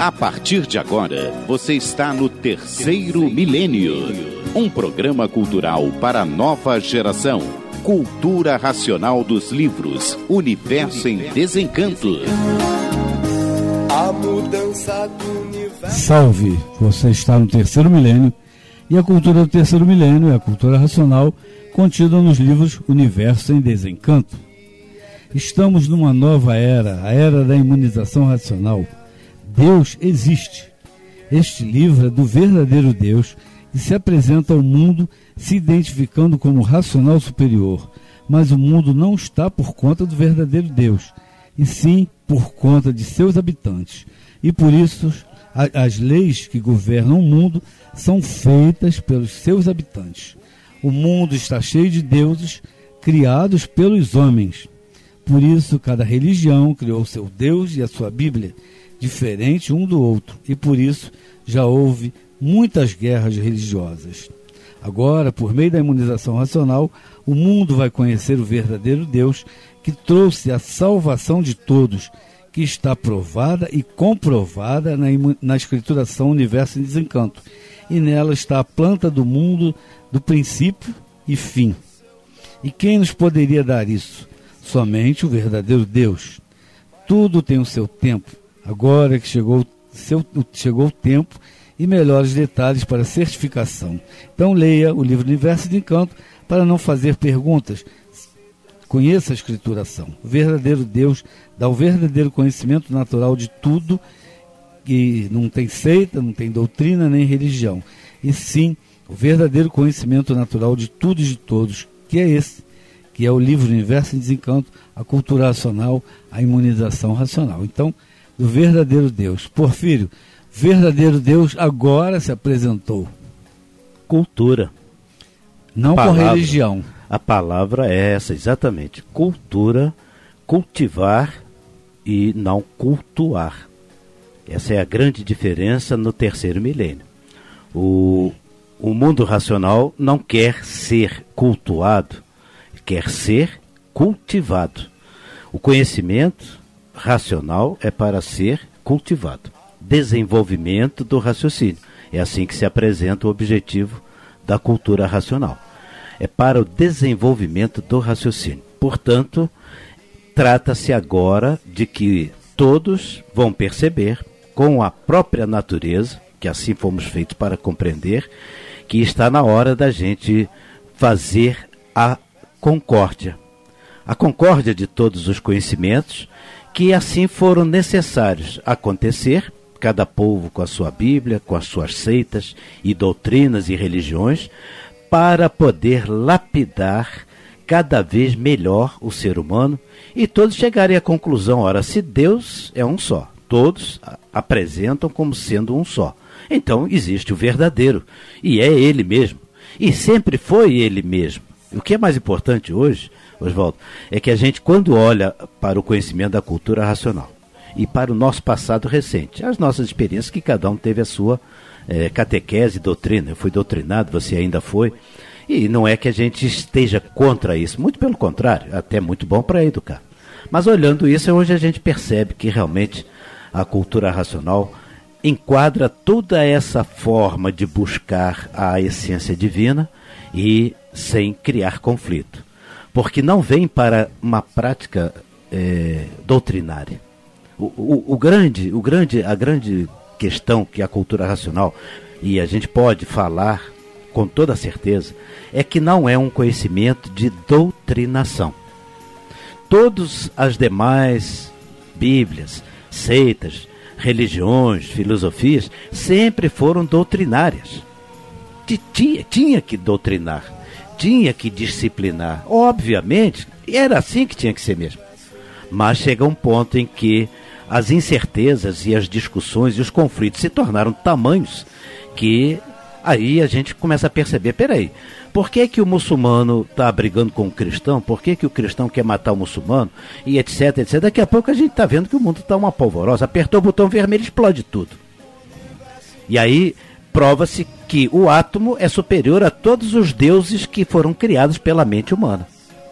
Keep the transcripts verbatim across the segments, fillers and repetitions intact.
A partir de agora, você está no Terceiro Milênio, um programa cultural para a nova geração. Cultura racional dos livros, Universo em Desencanto. A mudança do universo. Salve, você está no Terceiro Milênio e a cultura do Terceiro Milênio é a cultura racional contida nos livros Universo em Desencanto. Estamos numa nova era, a era da imunização racional. Deus existe. Este livro é do verdadeiro Deus e se apresenta ao mundo se identificando como racional superior. Mas o mundo não está por conta do verdadeiro Deus, e sim por conta de seus habitantes. E por isso a, as leis que governam o mundo são feitas pelos seus habitantes. O mundo está cheio de deuses criados pelos homens. Por isso cada religião criou seu Deus e a sua Bíblia, diferente um do outro, e por isso já houve muitas guerras religiosas. Agora, por meio da imunização racional, o mundo vai conhecer o verdadeiro Deus que trouxe a salvação de todos, que está provada e comprovada na, na escrituração Universo em Desencanto, e nela está a planta do mundo do princípio e fim. E quem nos poderia dar isso? Somente o verdadeiro Deus. Tudo tem o seu tempo. Agora que chegou, seu, chegou o tempo e melhores detalhes para a certificação. Então leia o livro Universo de Encanto para não fazer perguntas. Conheça a escrituração. O verdadeiro Deus dá o verdadeiro conhecimento natural de tudo, que não tem seita, não tem doutrina nem religião. E sim, o verdadeiro conhecimento natural de tudo e de todos, que é esse, que é o livro Universo em Desencanto, a cultura racional, a imunização racional. Então, do verdadeiro Deus. Porfírio, verdadeiro Deus agora se apresentou. Cultura. Não palavra, com religião. A palavra é essa, exatamente. Cultura, cultivar e não cultuar. Essa é a grande diferença no terceiro milênio. O, o mundo racional não quer ser cultuado, quer ser cultivado. O conhecimento racional é para ser cultivado. Desenvolvimento do raciocínio. É assim que se apresenta o objetivo da cultura racional. É para o desenvolvimento do raciocínio. Portanto, trata-se agora de que todos vão perceber, com a própria natureza, que assim fomos feitos para compreender, que está na hora da gente fazer a concórdia. A concórdia de todos os conhecimentos que assim foram necessários acontecer, cada povo com a sua Bíblia, com as suas seitas e doutrinas e religiões, para poder lapidar cada vez melhor o ser humano e todos chegarem à conclusão, ora, se Deus é um só, todos apresentam como sendo um só, então existe o verdadeiro, e é Ele mesmo, e sempre foi Ele mesmo. O que é mais importante hoje, Oswaldo, é que a gente, quando olha para o conhecimento da cultura racional e para o nosso passado recente, as nossas experiências, que cada um teve a sua é, catequese e doutrina. Eu fui doutrinado, você ainda foi, e não é que a gente esteja contra isso, muito pelo contrário, até muito bom para educar. Mas olhando isso, é onde a gente percebe que realmente a cultura racional enquadra toda essa forma de buscar a essência divina e sem criar conflito. Porque não vem para uma prática é, doutrinária. O, o, o grande, o grande, a grande questão que a cultura racional, e a gente pode falar com toda certeza, é que não é um conhecimento de doutrinação. Todas as demais bíblias, seitas, religiões, filosofias, sempre foram doutrinárias. Tinha, tinha que doutrinar. Tinha que disciplinar, obviamente, era assim que tinha que ser mesmo. Mas chega um ponto em que as incertezas e as discussões e os conflitos se tornaram tamanhos que aí a gente começa a perceber, peraí, por que que o muçulmano está brigando com o cristão? Por que que o cristão quer matar o muçulmano? E etc, etc. Daqui a pouco a gente está vendo que o mundo está uma polvorosa, apertou o botão vermelho e explode tudo. E aí prova-se que o átomo é superior a todos os deuses que foram criados pela mente humana.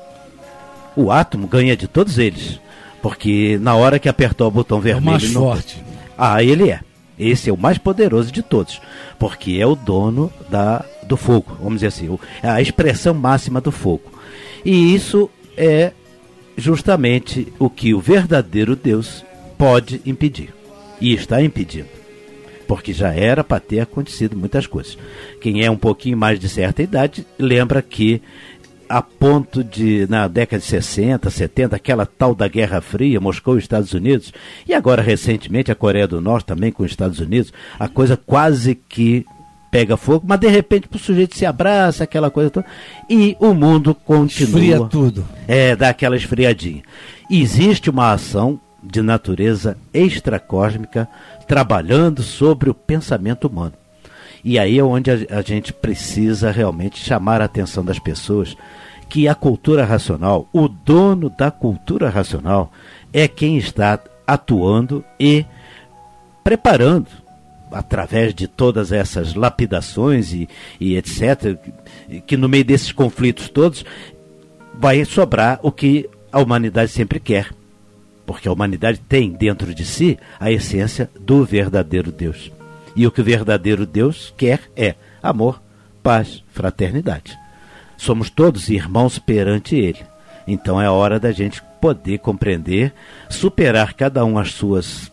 O átomo ganha de todos eles, porque na hora que apertou o botão vermelho... É o mais não... forte. Ah, ele é. Esse é o mais poderoso de todos, porque é o dono da, do fogo, vamos dizer assim, é a expressão máxima do fogo. E isso é justamente o que o verdadeiro Deus pode impedir, e está impedindo, porque já era para ter acontecido muitas coisas. Quem é um pouquinho mais de certa idade lembra que a ponto de, na década de sessenta, setenta, aquela tal da Guerra Fria, Moscou e Estados Unidos, e agora recentemente a Coreia do Norte também com os Estados Unidos, a coisa quase que pega fogo, mas de repente o sujeito se abraça, aquela coisa toda, e o mundo continua. Esfria tudo. É, dá aquela esfriadinha. Existe uma ação de natureza extracósmica trabalhando sobre o pensamento humano. E aí é onde a, a gente precisa realmente chamar a atenção das pessoas que a cultura racional, o dono da cultura racional, é quem está atuando e preparando, através de todas essas lapidações e, e etcétera, que no meio desses conflitos todos vai sobrar o que a humanidade sempre quer. Porque a humanidade tem dentro de si a essência do verdadeiro Deus. E o que o verdadeiro Deus quer é amor, paz, fraternidade. Somos todos irmãos perante Ele. Então é hora da gente poder compreender, superar cada um as suas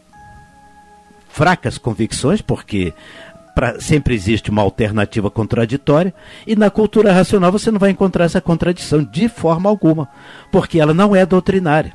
fracas convicções, porque pra, sempre existe uma alternativa contraditória, e na cultura racional você não vai encontrar essa contradição de forma alguma, porque ela não é doutrinária.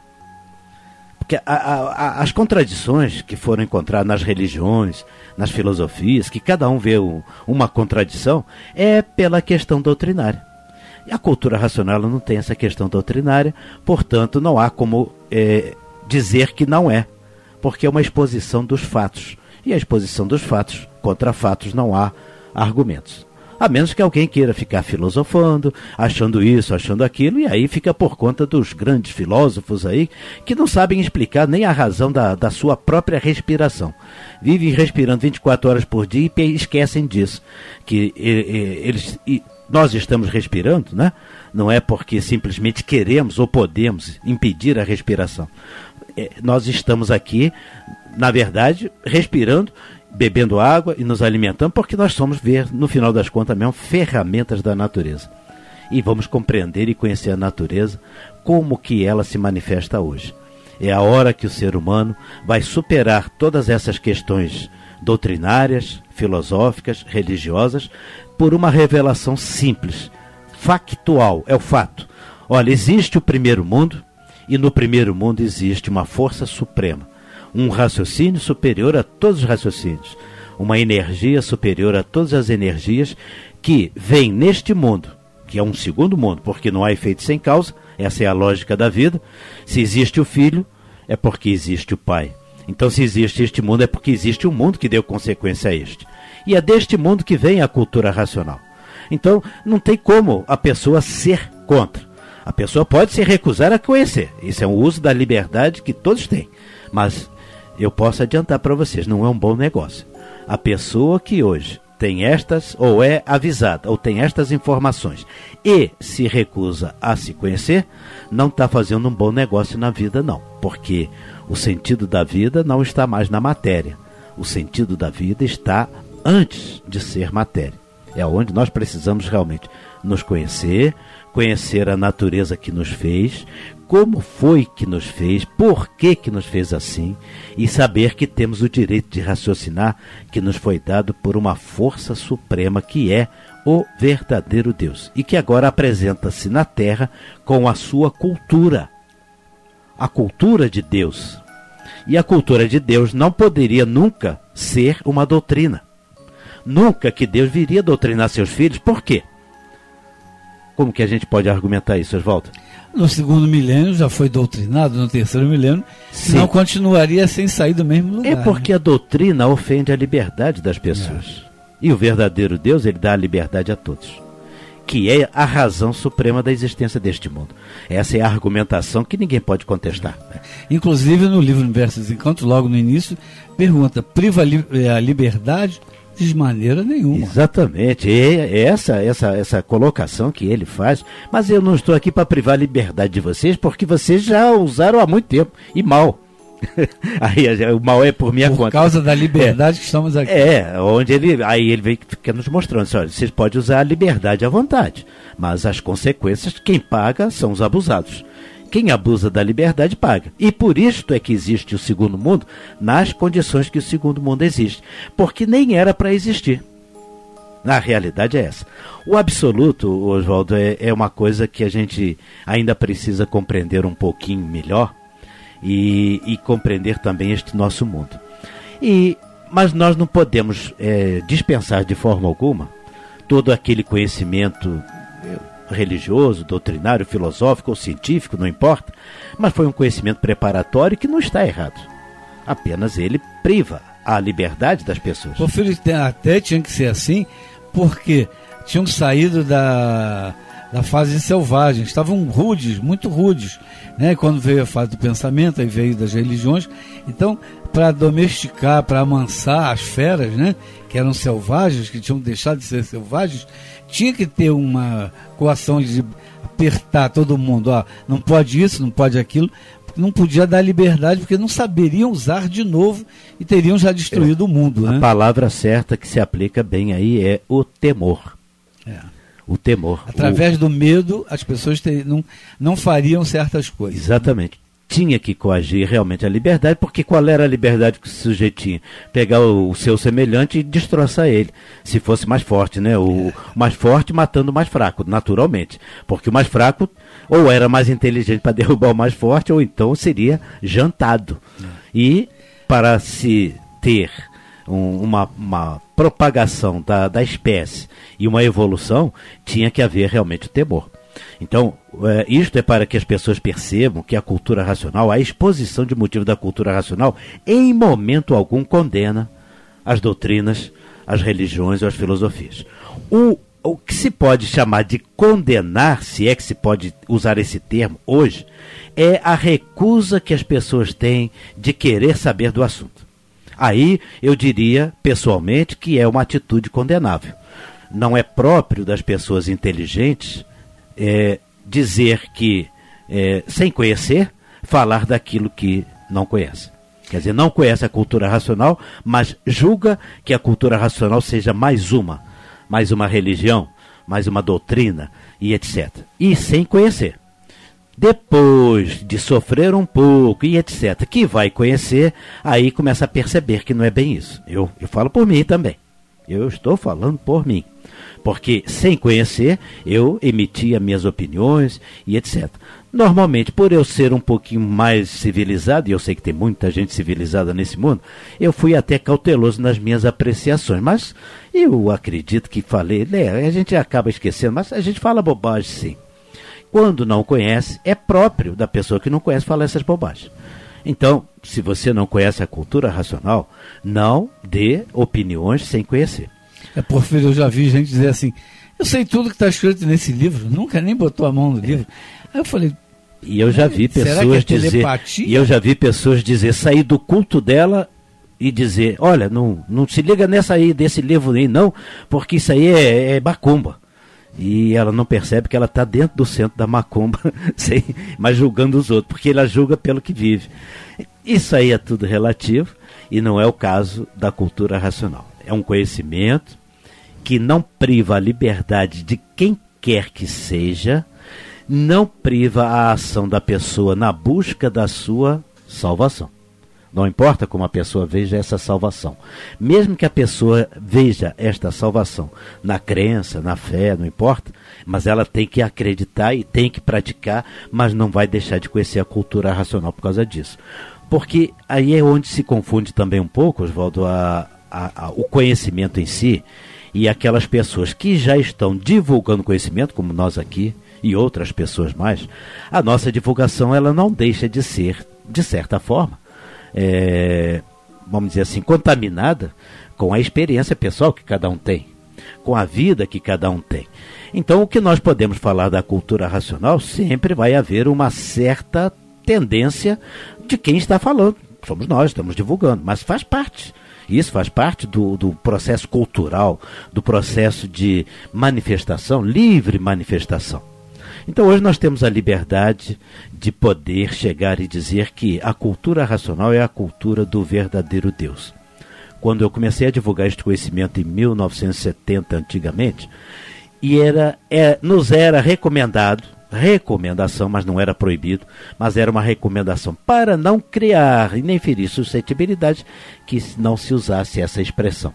Porque a, a, a, as contradições que foram encontradas nas religiões, nas filosofias, que cada um vê um, uma contradição, é pela questão doutrinária. E a cultura racional não tem essa questão doutrinária, portanto não há como é, dizer que não é, porque é uma exposição dos fatos. E a exposição dos fatos, contra fatos não há argumentos. A menos que alguém queira ficar filosofando, achando isso, achando aquilo, e aí fica por conta dos grandes filósofos aí, que não sabem explicar nem a razão da, da sua própria respiração. Vivem respirando vinte e quatro horas por dia e esquecem disso, que e, e, eles, e nós estamos respirando, né? Não é porque simplesmente queremos ou podemos impedir a respiração. É, nós estamos aqui, na verdade, respirando, bebendo água e nos alimentando, porque nós somos, ver, no final das contas mesmo, ferramentas da natureza. E vamos compreender e conhecer a natureza, como que ela se manifesta hoje. É a hora que o ser humano vai superar todas essas questões doutrinárias, filosóficas, religiosas, por uma revelação simples, factual, é o fato. Olha, existe o primeiro mundo, e no primeiro mundo existe uma força suprema, um raciocínio superior a todos os raciocínios, uma energia superior a todas as energias que vem neste mundo, que é um segundo mundo, porque não há efeito sem causa, essa é a lógica da vida. Se existe o filho, é porque existe o pai. Então, se existe este mundo, é porque existe um mundo que deu consequência a este. E é deste mundo que vem a cultura racional. Então, não tem como a pessoa ser contra. A pessoa pode se recusar a conhecer. Isso é um uso da liberdade que todos têm. Mas eu posso adiantar para vocês, não é um bom negócio. A pessoa que hoje tem estas, ou é avisada, ou tem estas informações, e se recusa a se conhecer, não está fazendo um bom negócio na vida, não. Porque o sentido da vida não está mais na matéria. O sentido da vida está antes de ser matéria. É onde nós precisamos realmente nos conhecer, conhecer a natureza que nos fez, como foi que nos fez, por que que nos fez assim, e saber que temos o direito de raciocinar que nos foi dado por uma força suprema que é o verdadeiro Deus, e que agora apresenta-se na Terra com a sua cultura, a cultura de Deus. E a cultura de Deus não poderia nunca ser uma doutrina. Nunca que Deus viria doutrinar seus filhos. Por quê? Como que a gente pode argumentar isso, Oswaldo? No segundo milênio já foi doutrinado, no terceiro milênio, senão continuaria sem sair do mesmo lugar. É porque né? A doutrina ofende a liberdade das pessoas. É. E o verdadeiro Deus, ele dá a liberdade a todos, que é a razão suprema da existência deste mundo. Essa é a argumentação que ninguém pode contestar. É. Inclusive no livro Universo dos Encantos, logo no início, pergunta, priva a liberdade? De maneira nenhuma. Exatamente, é essa, essa, essa colocação que ele faz, mas eu não estou aqui para privar a liberdade de vocês, porque vocês já usaram há muito tempo, e mal. Aí o mal é por minha por conta. Por causa da liberdade é, que estamos aqui. É, onde ele, aí ele vem fica nos mostrando, assim, olha, vocês podem usar a liberdade à vontade, mas as consequências, quem paga são os abusados. Quem abusa da liberdade paga. E por isto é que existe o segundo mundo, nas condições que o segundo mundo existe. Porque nem era para existir. Na realidade é essa. O absoluto, Oswaldo, é, é uma coisa que a gente ainda precisa compreender um pouquinho melhor e, e compreender também este nosso mundo. E, mas nós não podemos é, dispensar de forma alguma todo aquele conhecimento religioso, doutrinário, filosófico ou científico, não importa, mas foi um conhecimento preparatório que não está errado. Apenas ele priva a liberdade das pessoas. O filho até tinha que ser assim, porque tinham saído da, da fase selvagem, estavam rudes, muito rudes, né? Quando veio a fase do pensamento, aí veio das religiões. Então, para domesticar, para amansar as feras, né, que eram selvagens, que tinham deixado de ser selvagens, tinha que ter uma coação de apertar todo mundo, ó, não pode isso, não pode aquilo, não podia dar liberdade, porque não saberiam usar de novo e teriam já destruído é, o mundo. Né? A palavra certa que se aplica bem aí é o temor. É. O temor. Através o... do medo, as pessoas ter, não, não fariam certas coisas. Exatamente. Tinha que coagir realmente a liberdade, porque qual era a liberdade que o sujeito tinha? Pegar o, o seu semelhante e destroçar ele, se fosse mais forte, né? O é. mais forte matando o mais fraco, naturalmente. Porque o mais fraco ou era mais inteligente para derrubar o mais forte, ou então seria jantado. É. E para se ter um, uma, uma propagação da, da espécie e uma evolução, tinha que haver realmente o temor. Então, é, isto é para que as pessoas percebam que a cultura racional, a exposição de motivo da cultura racional, em momento algum condena as doutrinas, as religiões ou as filosofias. O, o que se pode chamar de condenar, se é que se pode usar esse termo hoje, é a recusa que as pessoas têm de querer saber do assunto. Aí eu diria, pessoalmente, que é uma atitude condenável. Não é próprio das pessoas inteligentes É, dizer que, é, sem conhecer, falar daquilo que não conhece. Quer dizer, não conhece a cultura racional, mas julga que a cultura racional seja mais uma, mais uma religião, mais uma doutrina e etcétera. E sem conhecer. Depois de sofrer um pouco e etcétera, que vai conhecer, aí começa a perceber que não é bem isso. Eu, eu falo por mim também. Eu estou falando por mim. Porque, sem conhecer, eu emitia minhas opiniões e etcétera. Normalmente, por eu ser um pouquinho mais civilizado, e eu sei que tem muita gente civilizada nesse mundo, eu fui até cauteloso nas minhas apreciações. Mas eu acredito que falei, né, a gente acaba esquecendo, mas a gente fala bobagem sim. Quando não conhece, é próprio da pessoa que não conhece falar essas bobagens. Então, se você não conhece a cultura racional, não dê opiniões sem conhecer. É, Porfírio, eu já vi gente dizer assim, eu sei tudo que está escrito nesse livro, nunca nem botou a mão no é. livro. Aí eu falei... E eu já vi pessoas é dizer... E eu já vi pessoas dizer, sair do culto dela e dizer, olha, não, não se liga nessa aí, desse livro aí não, porque isso aí é, é macumba. E ela não percebe que ela está dentro do centro da macumba, sem, mas julgando os outros, porque ela julga pelo que vive. Isso aí é tudo relativo e não é o caso da cultura racional. É um conhecimento que não priva a liberdade de quem quer que seja, não priva a ação da pessoa na busca da sua salvação. Não importa como a pessoa veja essa salvação. Mesmo que a pessoa veja esta salvação na crença, na fé, não importa, mas ela tem que acreditar e tem que praticar, mas não vai deixar de conhecer a cultura racional por causa disso. Porque aí é onde se confunde também um pouco, Oswaldo, a, a, a, o conhecimento em si e aquelas pessoas que já estão divulgando conhecimento, como nós aqui e outras pessoas mais. A nossa divulgação ela não deixa de ser, de certa forma, É, vamos dizer assim, contaminada com a experiência pessoal que cada um tem, com a vida que cada um tem. Então, o que nós podemos falar da cultura racional, sempre vai haver uma certa tendência de quem está falando. Somos nós, estamos divulgando, mas faz parte. Isso faz parte do, do processo cultural, do processo de manifestação, livre manifestação. Então hoje nós temos a liberdade de poder chegar e dizer que a cultura racional é a cultura do verdadeiro Deus. Quando eu comecei a divulgar este conhecimento em mil novecentos e setenta, antigamente, e era, é, nos era recomendado, recomendação, mas não era proibido, mas era uma recomendação para não criar e nem ferir suscetibilidade, que não se usasse essa expressão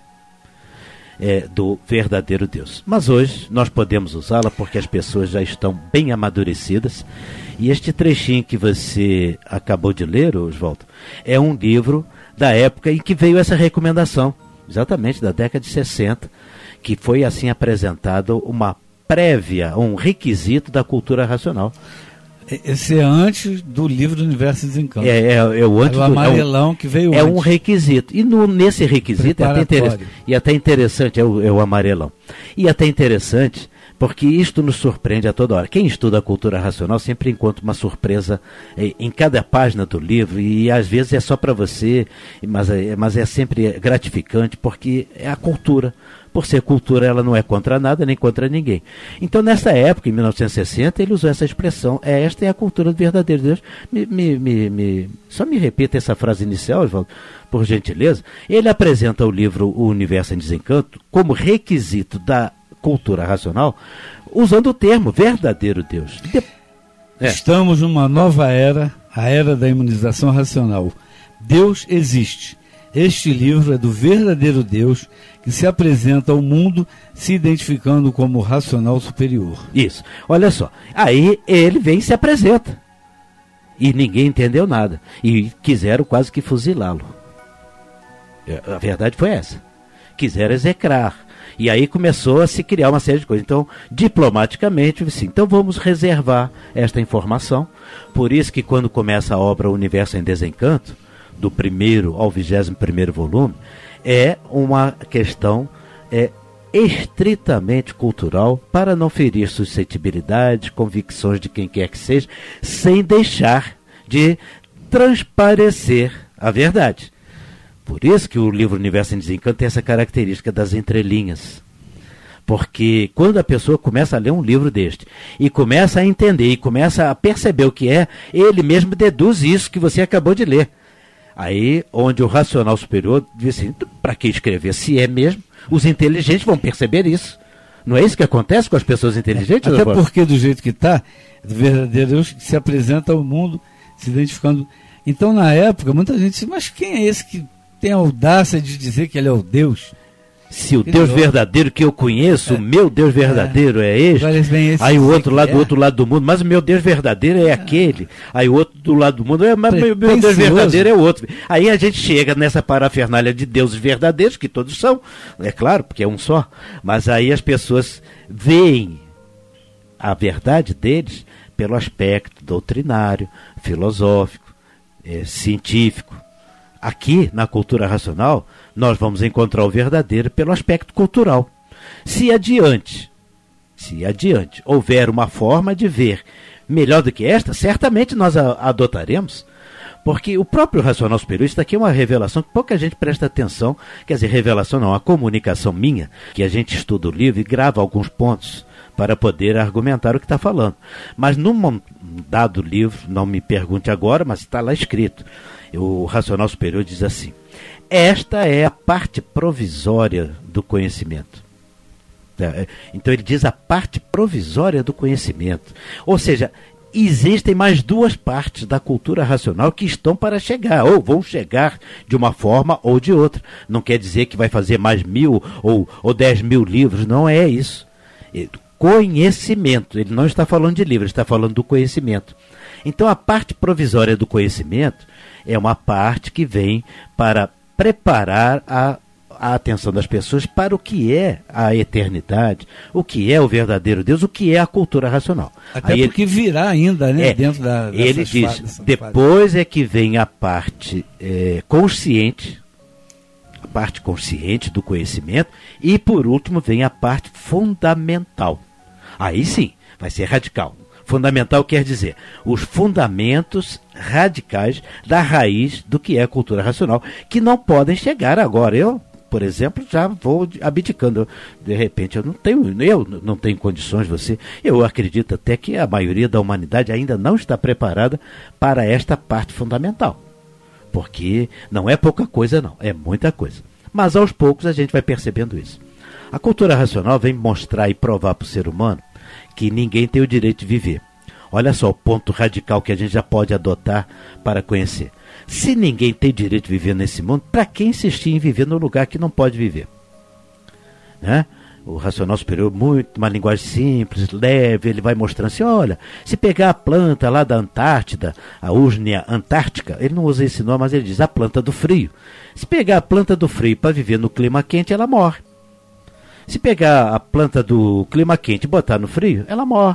é, do verdadeiro Deus. Mas hoje nós podemos usá-la porque as pessoas já estão bem amadurecidas, e este trechinho que você acabou de ler, Oswaldo, é um livro da época em que veio essa recomendação, exatamente da década de sessenta, que foi assim apresentado uma prévia, um requisito da cultura racional. Esse é antes do livro do Universo em Desencanto. É, é, é o antes é o amarelão do, é um, que veio é antes. um requisito. E no, nesse requisito é até, interessante, e até interessante, é o, é o amarelão. E até interessante, porque isto nos surpreende a toda hora. Quem estuda a cultura racional sempre encontra uma surpresa eh, em cada página do livro, e às vezes é só para você, mas é, mas é sempre gratificante, porque é a cultura. Por ser cultura, ela não é contra nada, nem contra ninguém. Então, nessa época, em mil novecentos e sessenta, ele usou essa expressão, é, esta é a cultura do verdadeiro Deus. Me, me, me, me, só me repita essa frase inicial, Oswaldo, por gentileza. Ele apresenta o livro O Universo em Desencanto como requisito da cultura racional, usando o termo verdadeiro Deus. De... É. Estamos numa nova era, a era da imunização racional. Deus existe. Este livro é do verdadeiro Deus que se apresenta ao mundo se identificando como racional superior. Isso. Olha só. Aí ele vem e se apresenta. E ninguém entendeu nada. E quiseram quase que fuzilá-lo. A verdade foi essa. Quiseram execrar. E aí começou a se criar uma série de coisas. Então, diplomaticamente, assim, então vamos reservar esta informação. Por isso que quando começa a obra O Universo em Desencanto, do primeiro ao vigésimo primeiro volume, é uma questão é, estritamente cultural, para não ferir suscetibilidades, convicções de quem quer que seja, sem deixar de transparecer a verdade. Por isso que o livro Universo em Desencanto tem essa característica das entrelinhas. Porque quando a pessoa começa a ler um livro deste, e começa a entender, e começa a perceber o que é, ele mesmo deduz isso que você acabou de ler. Aí, onde o racional superior diz assim, para que escrever? Se é mesmo, os inteligentes vão perceber isso. Não é isso que acontece com as pessoas inteligentes? Até porque do jeito que está, o verdadeiro Deus se apresenta ao mundo, se identificando. Então, na época, muita gente disse, mas quem é esse que tem a audácia de dizer que ele é o Deus? Se o Deus verdadeiro que eu conheço, é. o meu Deus verdadeiro é, é este, aí o outro lá do é. outro lado do mundo, mas o meu Deus verdadeiro é, é. aquele, aí o outro do lado do mundo, é, mas o meu Deus verdadeiro é o outro. Aí a gente chega nessa parafernália de deuses verdadeiros, que todos são, é claro, porque é um só, mas aí as pessoas veem a verdade deles pelo aspecto doutrinário, filosófico, é, científico. Aqui, na cultura racional, nós vamos encontrar o verdadeiro pelo aspecto cultural. Se adiante, se adiante houver uma forma de ver melhor do que esta, certamente nós a adotaremos. Porque o próprio racional superior, isso daqui é uma revelação que pouca gente presta atenção. Quer dizer, revelação não, a comunicação minha, que a gente estuda o livro e grava alguns pontos para poder argumentar o que está falando. Mas num dado livro, não me pergunte agora, mas está lá escrito, o racional superior diz assim, esta é a parte provisória do conhecimento. Então ele diz a parte provisória do conhecimento. Ou seja, existem mais duas partes da cultura racional que estão para chegar, ou vão chegar de uma forma ou de outra. Não quer dizer que vai fazer mais mil ou, ou dez mil livros, não é isso. Conhecimento, ele não está falando de livro, ele está falando do conhecimento. Então a parte provisória do conhecimento é uma parte que vem para preparar a, a atenção das pessoas para o que é a eternidade, o que é o verdadeiro Deus, o que é a cultura racional. Até Aí porque ele, virá ainda, né, é, dentro da ele diz, fases, depois é que vem a parte é, consciente, a parte consciente do conhecimento, e por último vem a parte fundamental. Aí sim, vai ser radical. Fundamental quer dizer os fundamentos radicais da raiz do que é a cultura racional, que não podem chegar agora. Eu por exemplo, já vou abdicando. De repente, eu não tenho, eu não tenho condições, você. Eu acredito até que a maioria da humanidade ainda não está preparada para esta parte fundamental. Porque não é pouca coisa, não, é muita coisa. Mas aos poucos a gente vai percebendo isso. A cultura racional vem mostrar e provar para o ser humano que ninguém tem o direito de viver. Olha só o ponto radical que a gente já pode adotar para conhecer. Se ninguém tem direito de viver nesse mundo, para que insistir em viver no lugar que não pode viver? Né? O racional superior, muito, uma linguagem simples, leve, ele vai mostrando assim, olha, se pegar a planta lá da Antártida, a Usnea antártica, ele não usa esse nome, mas ele diz a planta do frio. Se pegar a planta do frio para viver no clima quente, ela morre. Se pegar a planta do clima quente e botar no frio, ela morre.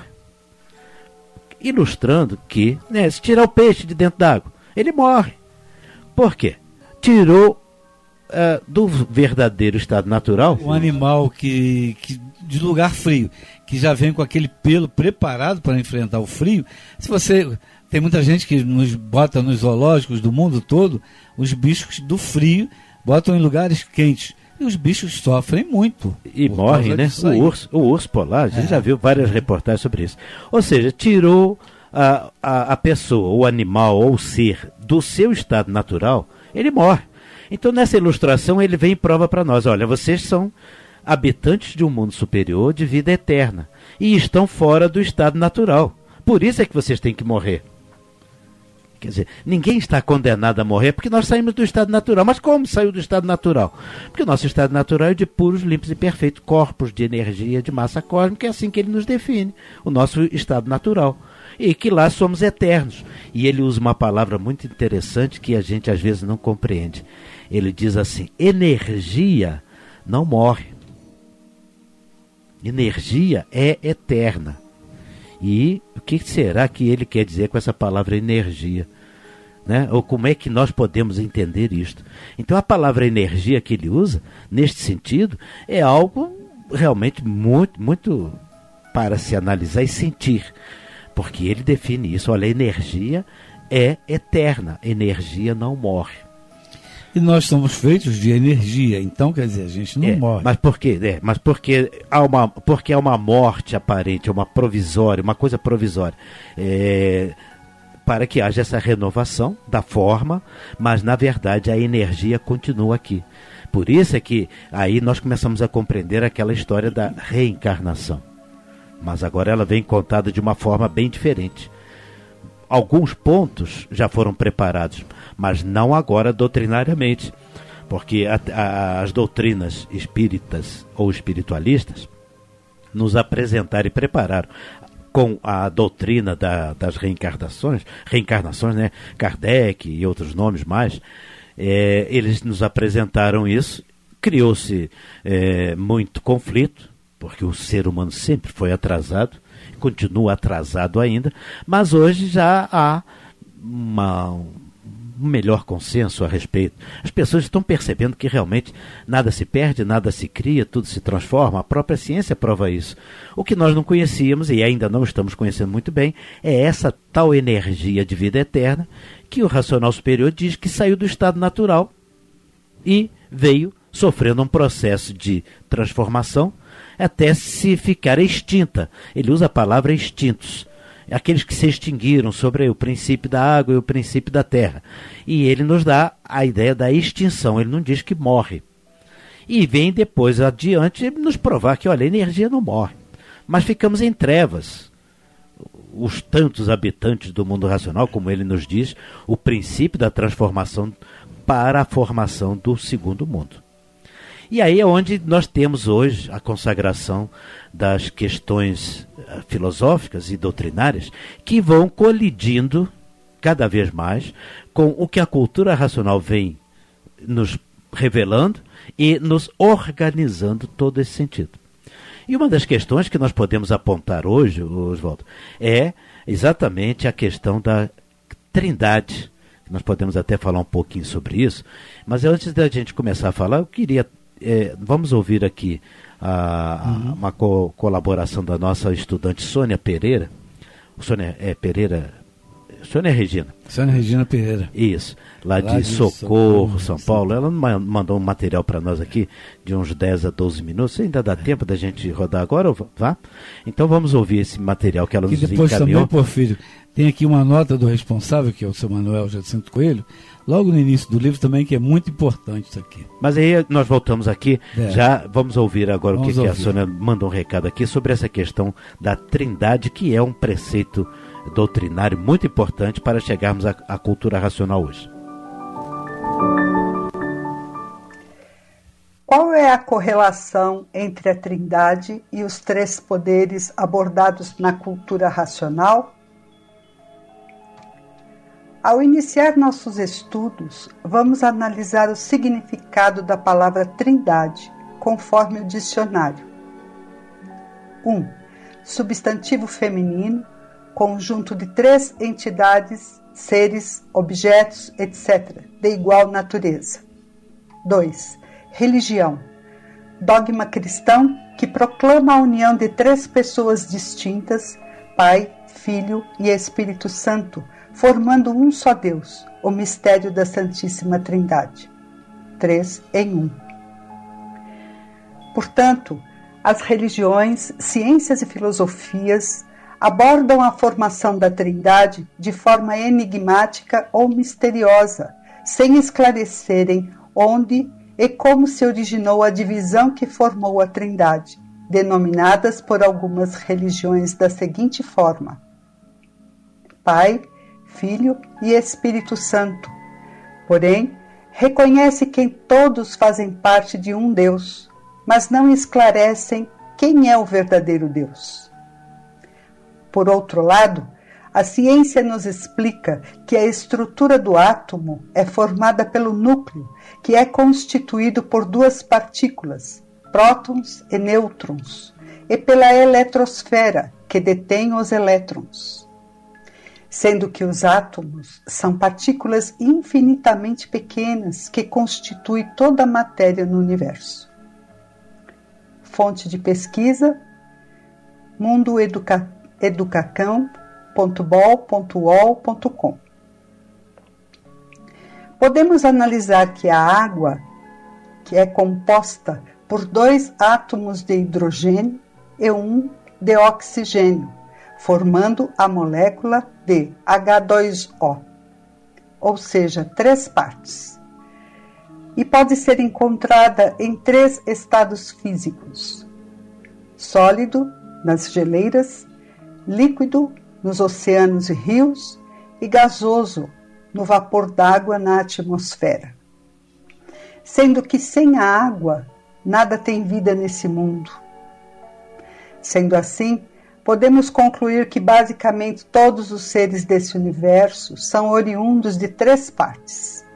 Ilustrando que, né, se tirar o peixe de dentro d'água, ele morre. Por quê? Tirou uh, do verdadeiro estado natural. Um animal que, que de lugar frio, que já vem com aquele pelo preparado para enfrentar o frio. Se você tem muita gente que nos bota nos zoológicos do mundo todo, os bichos do frio botam em lugares quentes. E os bichos sofrem muito. E morrem, né? O urso, o urso polar, a gente é. já viu várias reportagens sobre isso. Ou seja, tirou a, a, a pessoa, o animal ou o ser do seu estado natural, ele morre. Então, nessa ilustração, ele vem e prova para nós, olha, vocês são habitantes de um mundo superior de vida eterna e estão fora do estado natural. Por isso é que vocês têm que morrer. Quer dizer, ninguém está condenado a morrer porque nós saímos do estado natural. Mas como saiu do estado natural? Porque o nosso estado natural é de puros, limpos e perfeitos corpos de energia, de massa cósmica, é assim que ele nos define, o nosso estado natural. E que lá somos eternos. E ele usa uma palavra muito interessante que a gente às vezes não compreende. Ele diz assim, energia não morre. Energia é eterna. E o que será que ele quer dizer com essa palavra energia? Né? Ou como é que nós podemos entender isto? Então a palavra energia que ele usa, neste sentido, é algo realmente muito, muito para se analisar e sentir. Porque ele define isso, olha, energia é eterna, energia não morre. E nós somos feitos de energia, então quer dizer, a gente não é, morre. Mas por quê? É, mas porque há, uma, porque há uma morte aparente, uma provisória, uma coisa provisória. É, para que haja essa renovação da forma, mas na verdade a energia continua aqui. Por isso é que aí nós começamos a compreender aquela história da reencarnação. Mas agora ela vem contada de uma forma bem diferente. Alguns pontos já foram preparados, mas não agora doutrinariamente, porque a, a, as doutrinas espíritas ou espiritualistas nos apresentaram e prepararam com a doutrina da, das reencarnações, reencarnações, né? Kardec e outros nomes mais, é, eles nos apresentaram isso, criou-se é, muito conflito, porque o ser humano sempre foi atrasado, continua atrasado ainda, mas hoje já há uma, um melhor consenso a respeito. As pessoas estão percebendo que realmente nada se perde, nada se cria, tudo se transforma. A própria ciência prova isso. O que nós não conhecíamos e ainda não estamos conhecendo muito bem é essa tal energia de vida eterna que o racional superior diz que saiu do estado natural e veio sofrendo um processo de transformação até se ficar extinta. Ele usa a palavra extintos, aqueles que se extinguiram sobre o princípio da água e o princípio da terra. E ele nos dá a ideia da extinção, ele não diz que morre. E vem depois adiante nos provar que, olha, a energia não morre, mas ficamos em trevas. Os tantos habitantes do mundo racional, como ele nos diz, o princípio da transformação para a formação do segundo mundo. E aí é onde nós temos hoje a consagração das questões uh, filosóficas e doutrinárias que vão colidindo cada vez mais com o que a cultura racional vem nos revelando e nos organizando todo esse sentido. E uma das questões que nós podemos apontar hoje, Oswaldo, é exatamente a questão da trindade. Nós podemos até falar um pouquinho sobre isso, mas antes da gente começar a falar, eu queria... É, vamos ouvir aqui a, uhum. a, uma co- colaboração da nossa estudante Sônia Pereira. Sônia é, Pereira Sônia Regina. Sônia Regina Pereira. Isso, lá, lá de, de Socorro, Socorro, São Paulo. Ela mandou um material para nós aqui de uns dez a doze minutos. Ainda dá tempo da gente rodar agora, vá? Então vamos ouvir esse material que ela nos depois encaminhou. Também, Porfírio, tem aqui uma nota do responsável, que é o seu Manuel Jacinto Coelho, logo no início do livro também, que é muito importante isso aqui. Mas aí nós voltamos aqui, é. já vamos ouvir agora vamos o que, que a Sônia mandou um recado aqui sobre essa questão da Trindade, que é um preceito doutrinário muito importante para chegarmos à, à cultura racional hoje. Qual é a correlação entre a Trindade e os três poderes abordados na cultura racional? Ao iniciar nossos estudos, vamos analisar o significado da palavra Trindade, conforme o dicionário. um. Substantivo feminino, conjunto de três entidades, seres, objetos, etcétera, de igual natureza. dois. Religião. Dogma cristão que proclama a união de três pessoas distintas, Pai, Filho e Espírito Santo, formando um só Deus, o mistério da Santíssima Trindade. Três em um. Portanto, as religiões, ciências e filosofias abordam a formação da Trindade de forma enigmática ou misteriosa, sem esclarecerem onde e como se originou a divisão que formou a Trindade, denominadas por algumas religiões da seguinte forma: Pai, Filho e Espírito Santo. Porém, reconhece que todos fazem parte de um Deus, mas não esclarecem quem é o verdadeiro Deus. Por outro lado, a ciência nos explica que a estrutura do átomo é formada pelo núcleo, que é constituído por duas partículas, prótons e nêutrons, e pela eletrosfera, que detém os elétrons. Sendo que os átomos são partículas infinitamente pequenas que constituem toda a matéria no universo. Fonte de pesquisa: mundo educa educacão ponto bol ponto u o l ponto com. Podemos analisar que a água, que é composta por dois átomos de hidrogênio e um de oxigênio, formando a molécula de H dois O, ou seja, três partes, e pode ser encontrada em três estados físicos: sólido, nas geleiras, líquido, nos oceanos e rios, e gasoso, no vapor d'água na atmosfera. Sendo que sem a água, nada tem vida nesse mundo. Sendo assim, podemos concluir que basicamente todos os seres desse universo são oriundos de três partes.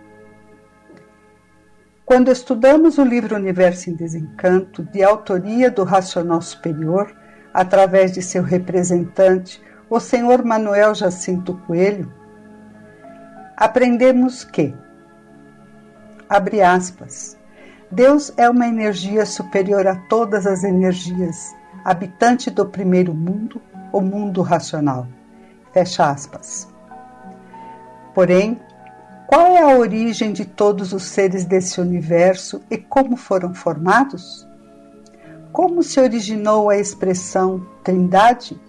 Quando estudamos o livro Universo em Desencanto, de autoria do Racional Superior, através de seu representante, o senhor Manuel Jacinto Coelho, aprendemos que, abre aspas, Deus é uma energia superior a todas as energias, habitante do primeiro mundo, o mundo racional. Fecha aspas. Porém, qual é a origem de todos os seres desse universo e como foram formados? Como se originou a expressão Trindade?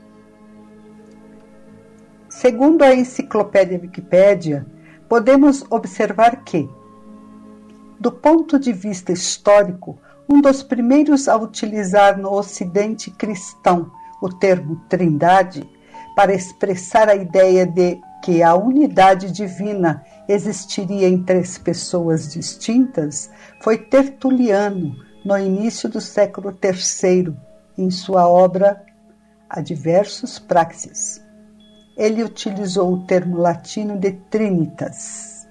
Segundo a enciclopédia Wikipédia, podemos observar que, do ponto de vista histórico, um dos primeiros a utilizar no Ocidente cristão o termo Trindade para expressar a ideia de que a unidade divina existiria em três pessoas distintas foi Tertuliano, no início do século terceiro, em sua obra Adversus Praxis. Ele utilizou o termo latino de Trinitas.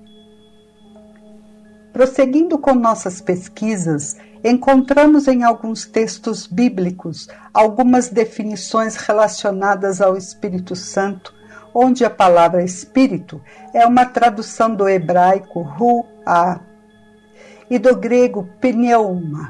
Prosseguindo com nossas pesquisas, encontramos em alguns textos bíblicos algumas definições relacionadas ao Espírito Santo, onde a palavra Espírito é uma tradução do hebraico Ruá e do grego Pneuma.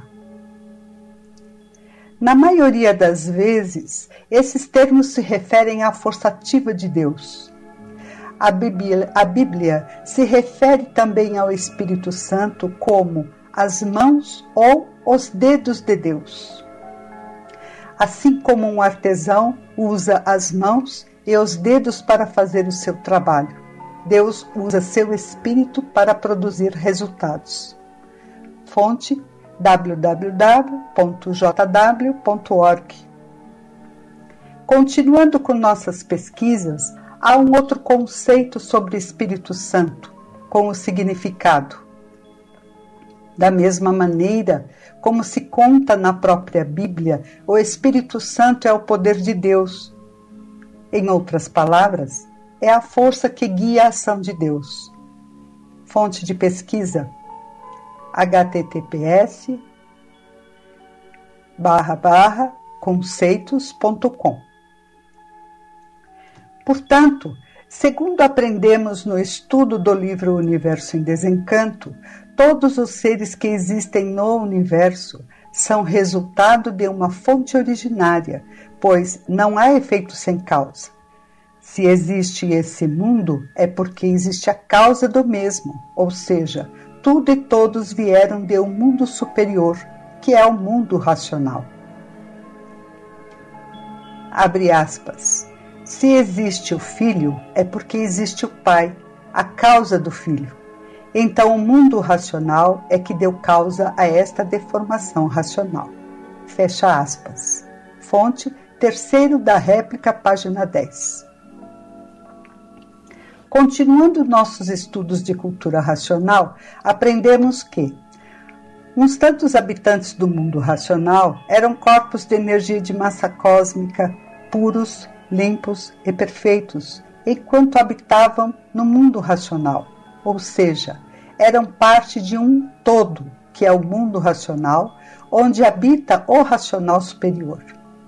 Na maioria das vezes, esses termos se referem à força ativa de Deus. A Bíblia, a Bíblia se refere também ao Espírito Santo como as mãos ou os dedos de Deus. Assim como um artesão usa as mãos e os dedos para fazer o seu trabalho, Deus usa seu Espírito para produzir resultados. Fonte w w w ponto j w ponto org. Continuando com nossas pesquisas, há um outro conceito sobre Espírito Santo, com o significado. Da mesma maneira, como se conta na própria Bíblia, o Espírito Santo é o poder de Deus. Em outras palavras, é a força que guia a ação de Deus. Fonte de pesquisa: h t t p s barra barra conceitos ponto com. Portanto, segundo aprendemos no estudo do livro Universo em Desencanto, todos os seres que existem no universo são resultado de uma fonte originária, pois não há efeito sem causa. Se existe esse mundo, é porque existe a causa do mesmo, ou seja, tudo e todos vieram de um mundo superior, que é o mundo racional. Abre aspas. Se existe o Filho, é porque existe o Pai, a causa do Filho. Então o mundo racional é que deu causa a esta deformação racional. Fecha aspas. Fonte, terceiro da réplica, página dez. Continuando nossos estudos de cultura racional, aprendemos que uns tantos habitantes do mundo racional eram corpos de energia de massa cósmica, puros, limpos e perfeitos, enquanto habitavam no mundo racional, ou seja, eram parte de um todo, que é o mundo racional, onde habita o racional superior.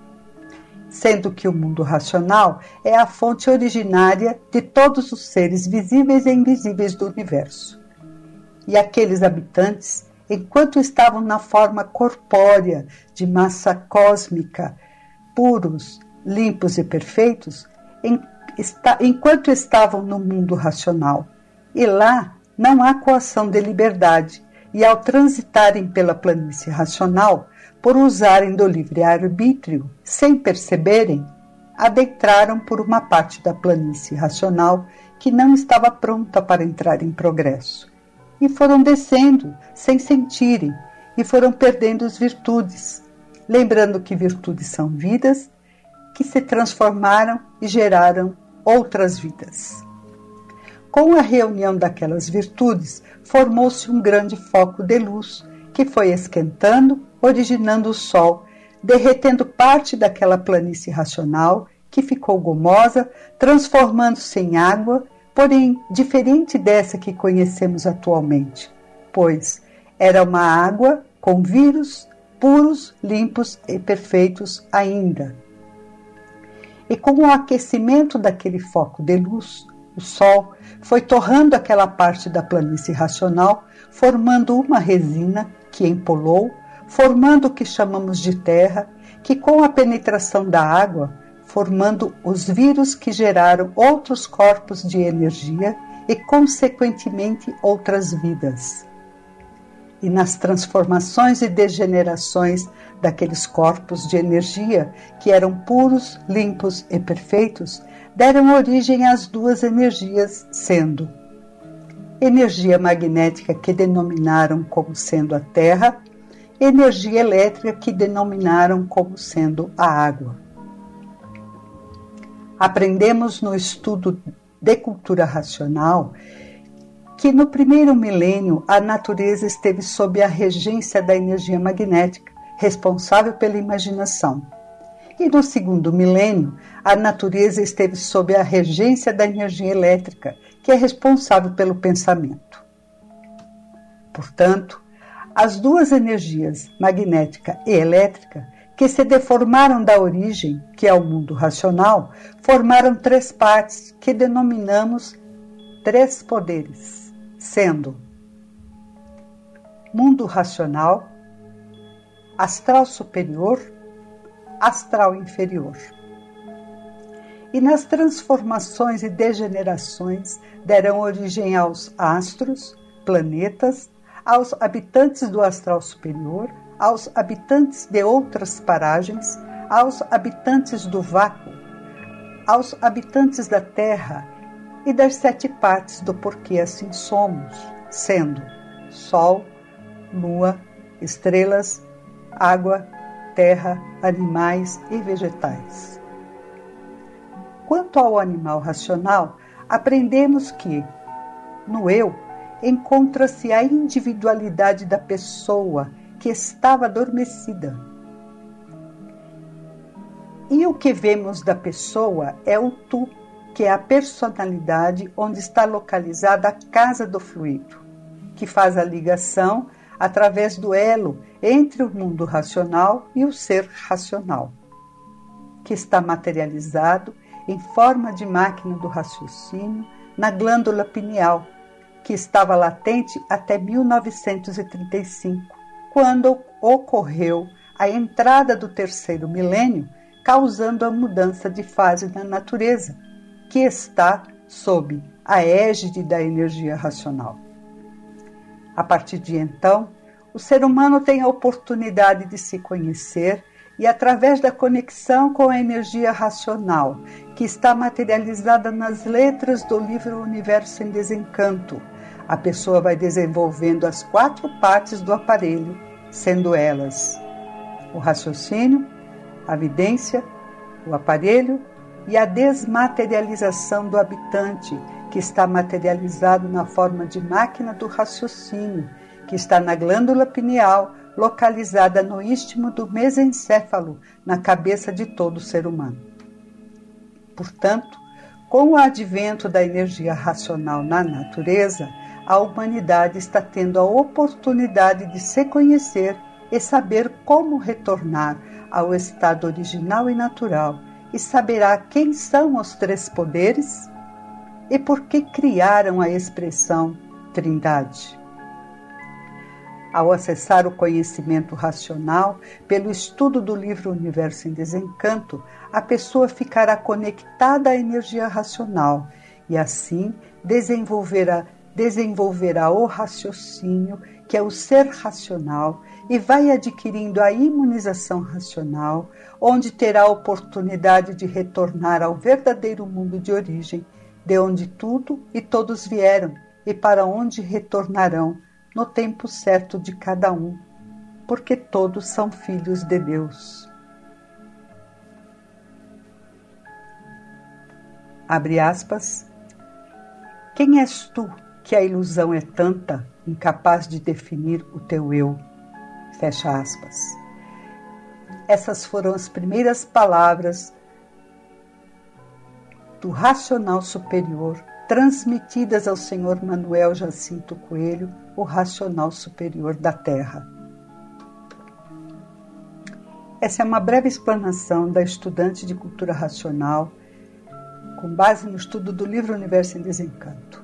Sendo que o mundo racional é a fonte originária de todos os seres visíveis e invisíveis do universo. E aqueles habitantes, enquanto estavam na forma corpórea de massa cósmica, puros, limpos e perfeitos, em, está, enquanto estavam no mundo racional. E lá não há coação de liberdade, e ao transitarem pela planície racional, por usarem do livre-arbítrio, sem perceberem, adentraram por uma parte da planície racional que não estava pronta para entrar em progresso. E foram descendo, sem sentirem, e foram perdendo as virtudes, lembrando que virtudes são vidas, que se transformaram e geraram outras vidas. Com a reunião daquelas virtudes, formou-se um grande foco de luz, que foi esquentando, originando o sol, derretendo parte daquela planície racional, que ficou gomosa, transformando-se em água, porém diferente dessa que conhecemos atualmente, pois era uma água com vírus puros, limpos e perfeitos ainda. E com o aquecimento daquele foco de luz, o sol foi torrando aquela parte da planície racional, formando uma resina que empolou, formando o que chamamos de terra, que com a penetração da água, formando os vírus que geraram outros corpos de energia e, consequentemente, outras vidas. E nas transformações e degenerações daqueles corpos de energia, que eram puros, limpos e perfeitos, deram origem às duas energias, sendo energia magnética, que denominaram como sendo a terra, e energia elétrica, que denominaram como sendo a água. Aprendemos no estudo de cultura racional que no primeiro milênio a natureza esteve sob a regência da energia magnética, responsável pela imaginação. E no segundo milênio, a natureza esteve sob a regência da energia elétrica, que é responsável pelo pensamento. Portanto, as duas energias, magnética e elétrica, que se deformaram da origem, que é o mundo racional, formaram três partes que denominamos três poderes, sendo mundo racional, astral superior, astral inferior. e nas transformações e degenerações deram origem aos astros, planetas, aos habitantes do astral superior, aos habitantes de outras paragens, aos habitantes do vácuo, aos habitantes da Terra e das sete partes do porquê assim somos, sendo Sol, Lua, estrelas, água, terra, animais e vegetais. Quanto ao animal racional, aprendemos que, no eu, encontra-se a individualidade da pessoa que estava adormecida. E o que vemos da pessoa é o tu, que é a personalidade onde está localizada a casa do fluido, que faz a ligação através do elo entre o mundo racional e o ser racional, que está materializado em forma de máquina do raciocínio na glândula pineal, que estava latente até mil novecentos e trinta e cinco, quando ocorreu a entrada do terceiro milênio, causando a mudança de fase na natureza, que está sob a égide da energia racional. A partir de então, o ser humano tem a oportunidade de se conhecer e, através da conexão com a energia racional, que está materializada nas letras do livro Universo em Desencanto, a pessoa vai desenvolvendo as quatro partes do aparelho, sendo elas o raciocínio, a vidência, o aparelho e a desmaterialização do habitante, que está materializado na forma de máquina do raciocínio, que está na glândula pineal, localizada no istmo do mesencéfalo, na cabeça de todo ser humano. Portanto, com o advento da energia racional na natureza, a humanidade está tendo a oportunidade de se conhecer e saber como retornar ao estado original e natural, e saberá quem são os três poderes e por que criaram a expressão Trindade. Ao acessar o conhecimento racional, pelo estudo do livro Universo em Desencanto, a pessoa ficará conectada à energia racional e assim desenvolverá, desenvolverá o raciocínio, que é o ser racional, e vai adquirindo a imunização racional, onde terá a oportunidade de retornar ao verdadeiro mundo de origem, de onde tudo e todos vieram e para onde retornarão no tempo certo de cada um, porque todos são filhos de Deus. Abre aspas. Quem és tu que a ilusão é tanta, incapaz de definir o teu eu? Fecha aspas. Essas foram as primeiras palavras do racional superior, transmitidas ao senhor Manuel Jacinto Coelho, o racional superior da Terra. Essa é uma breve explanação da estudante de cultura racional, com base no estudo do livro Universo em Desencanto.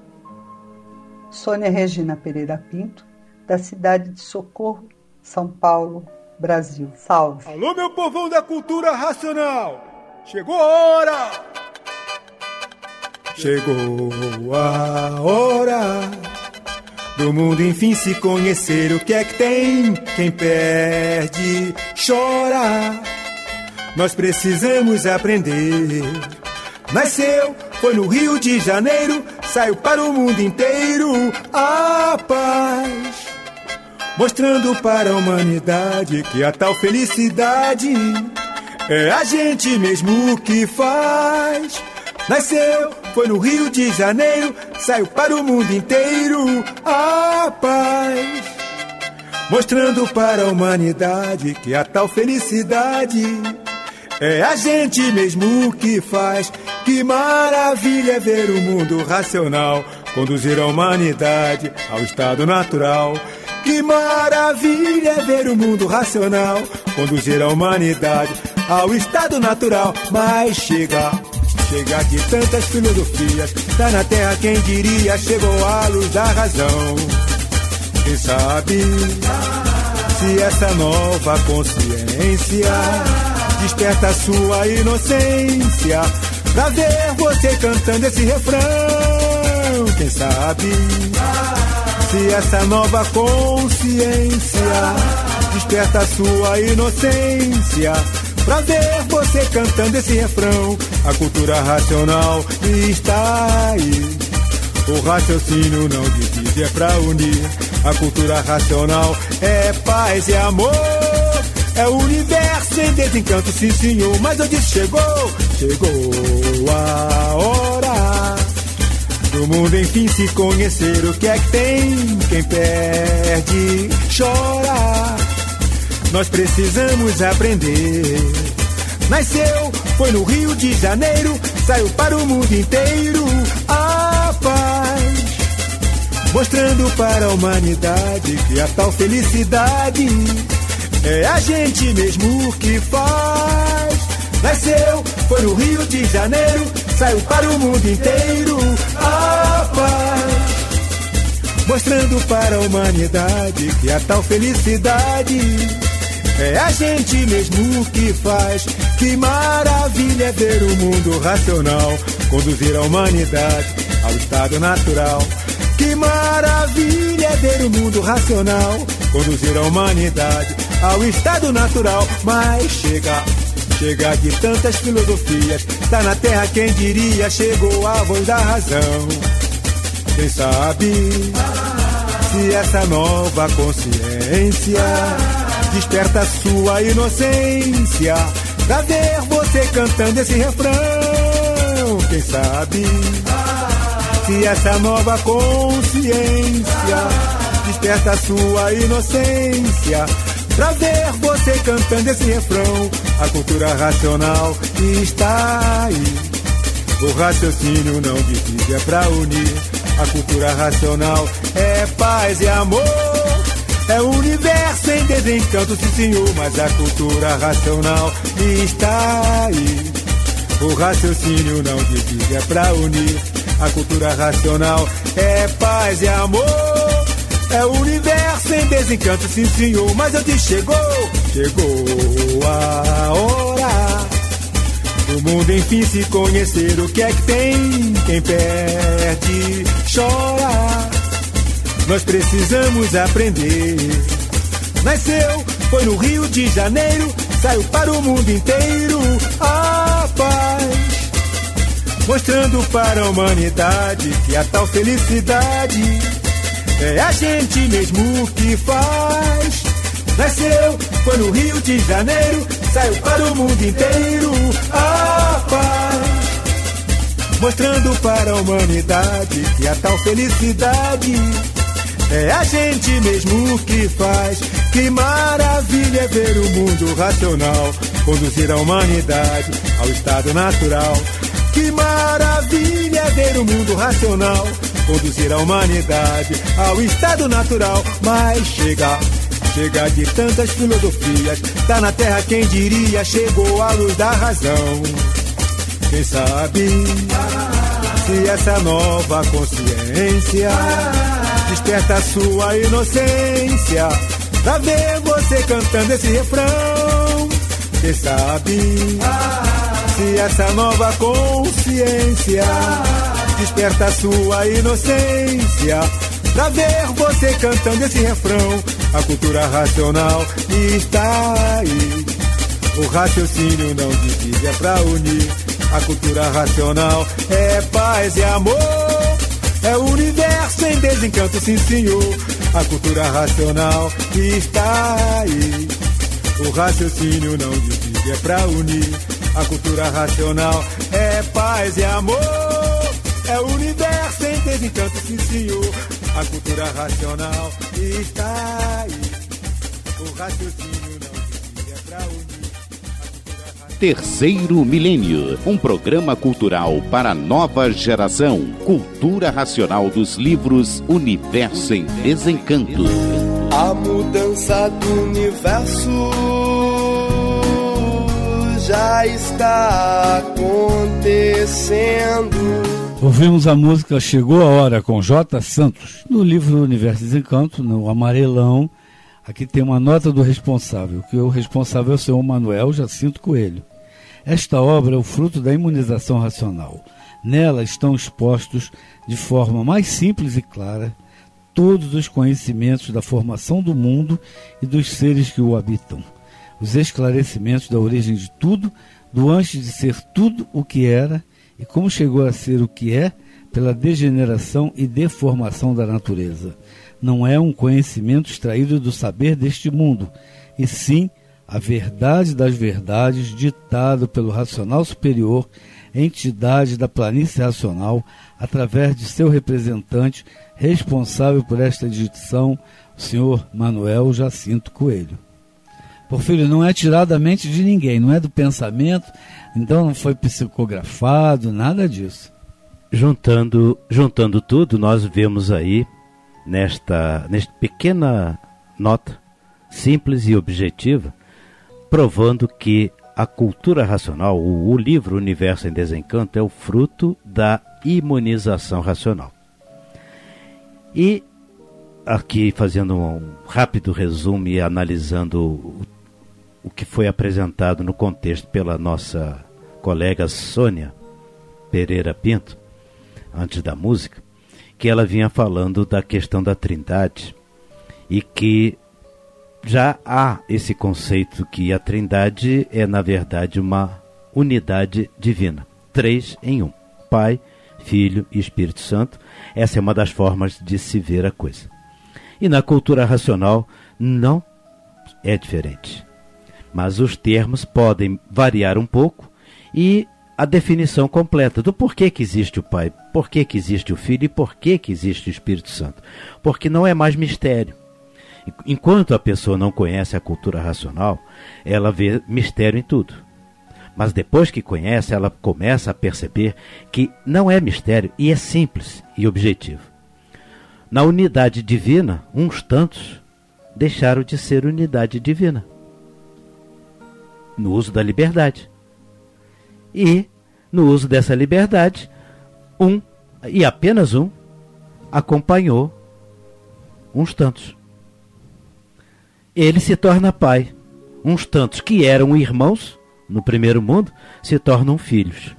Sônia Regina Pereira Pinto, da cidade de Socorro, São Paulo, Brasil. Salve! Alô, meu povão da cultura racional! Chegou a hora! Chegou a hora do mundo enfim se conhecer. O que é que tem? Quem perde chora. Nós precisamos aprender. Nasceu, foi no Rio de Janeiro, saiu para o mundo inteiro a paz, mostrando para a humanidade que a tal felicidade é a gente mesmo que faz. Nasceu, foi no Rio de Janeiro, saiu para o mundo inteiro a paz, mostrando para a humanidade que a tal felicidade é a gente mesmo que faz. Que maravilha é ver o mundo racional conduzir a humanidade ao estado natural. Que maravilha é ver o mundo racional conduzir a humanidade ao estado natural. Mas chega, chega de tantas filosofias, tá na terra quem diria, chegou a luz da razão. Quem sabe se essa nova consciência desperta sua inocência, pra ver você cantando esse refrão. Quem sabe se essa nova consciência desperta a sua inocência, pra ver você cantando esse refrão. A cultura racional está aí, o raciocínio não divide, é pra unir. A cultura racional é paz e amor, é o universo em desencanto, sim senhor. Mas eu disse chegou, chegou a hora do mundo enfim se conhecer. O que é que tem? Quem perde chora. Nós precisamos aprender. Nasceu, foi no Rio de Janeiro, saiu para o mundo inteiro a paz, mostrando para a humanidade que a tal felicidade é a gente mesmo que faz. Nasceu, foi no Rio de Janeiro, saiu para o mundo inteiro a paz, mostrando para a humanidade que a tal felicidade é a gente mesmo que faz. Que maravilha é ver o mundo racional conduzir a humanidade ao estado natural. Que maravilha é ver o mundo racional conduzir a humanidade ao estado natural. Mas chega, chega de tantas filosofias, tá na terra quem diria, chegou a voz da razão. Quem sabe se essa nova consciência desperta a sua inocência, pra ver você cantando esse refrão. Quem sabe se essa nova consciência desperta a sua inocência, pra ver você cantando esse refrão. A cultura racional está aí, o raciocínio não divide, é pra unir. A cultura racional é paz e amor, é o universo em desencanto, sim senhor. Mas a cultura racional está aí, o raciocínio não divide, é pra unir. A cultura racional é paz e amor, é o universo em desencanto, sim senhor. Mas eu disse chegou, chegou a hora do mundo enfim se conhecer. O que é que tem? Quem perde chora. Nós precisamos aprender. Nasceu, foi no Rio de Janeiro, saiu para o mundo inteiro a paz, mostrando para a humanidade que a tal felicidade é a gente mesmo que faz. Nasceu, foi no Rio de Janeiro, saiu para o mundo inteiro a paz, mostrando para a humanidade que a tal felicidade é a gente mesmo que faz. Que maravilha é ver o mundo racional conduzir a humanidade ao estado natural. Que maravilha é ver o mundo racional conduzir a humanidade ao estado natural. Mas chega, chega de tantas filosofias, tá na terra quem diria, chegou a luz da razão. Quem sabe se essa nova consciência desperta a sua inocência, pra ver você cantando esse refrão. Quem sabe se essa nova consciência desperta a sua inocência, pra ver você cantando esse refrão. A cultura racional está aí, o raciocínio não divide, é pra unir. A cultura racional é paz e amor, é o universo em desencanto, sim senhor. A cultura racional está aí, o raciocínio não divide, é pra unir. A cultura racional é paz e amor, é o universo em desencanto, sim senhor. A cultura racional está aí, o raciocínio não divide, é pra unir. Terceiro Milênio, um programa cultural para a nova geração. Cultura racional dos livros Universo em Desencanto. A mudança do universo já está acontecendo. Ouvimos a música Chegou a Hora com J. Santos. No livro Universo em Desencanto, no amarelão, aqui tem uma nota do responsável, que o responsável é o senhor Manuel Jacinto Coelho. Esta obra é o fruto da imunização racional. Nela estão expostos, de forma mais simples e clara, todos os conhecimentos da formação do mundo e dos seres que o habitam, os esclarecimentos da origem de tudo, do antes de ser tudo o que era e como chegou a ser o que é pela degeneração e deformação da natureza. Não é um conhecimento extraído do saber deste mundo, e sim a verdade das verdades ditado pelo racional superior, entidade da planície racional, através de seu representante responsável por esta dicção, o senhor Manuel Jacinto Coelho. Porfírio, não é tirado da mente de ninguém, não é do pensamento, então não foi psicografado, nada disso. Juntando, juntando tudo, nós vemos aí, nesta, nesta pequena nota, simples e objetiva, provando que a cultura racional, o, o livro Universo em Desencanto, é o fruto da imunização racional. E aqui, fazendo um rápido resumo e analisando o, o que foi apresentado no contexto pela nossa colega Sônia Pereira Pinto, antes da música, que ela vinha falando da questão da Trindade e que já há esse conceito que a Trindade é, na verdade, uma unidade divina. Três em um. Pai, Filho e Espírito Santo. Essa é uma das formas de se ver a coisa. E na cultura racional não é diferente. Mas os termos podem variar um pouco e a definição completa do porquê que existe o Pai, porquê que existe o Filho e porquê que existe o Espírito Santo. Porque não é mais mistério. Enquanto a pessoa não conhece a cultura racional, ela vê mistério em tudo. Mas depois que conhece, ela começa a perceber que não é mistério e é simples e objetivo. Na unidade divina, uns tantos deixaram de ser unidade divina, no uso da liberdade. E, no uso dessa liberdade, um, e apenas um, acompanhou uns tantos. Ele se torna pai. Uns tantos que eram irmãos no primeiro mundo se tornam filhos.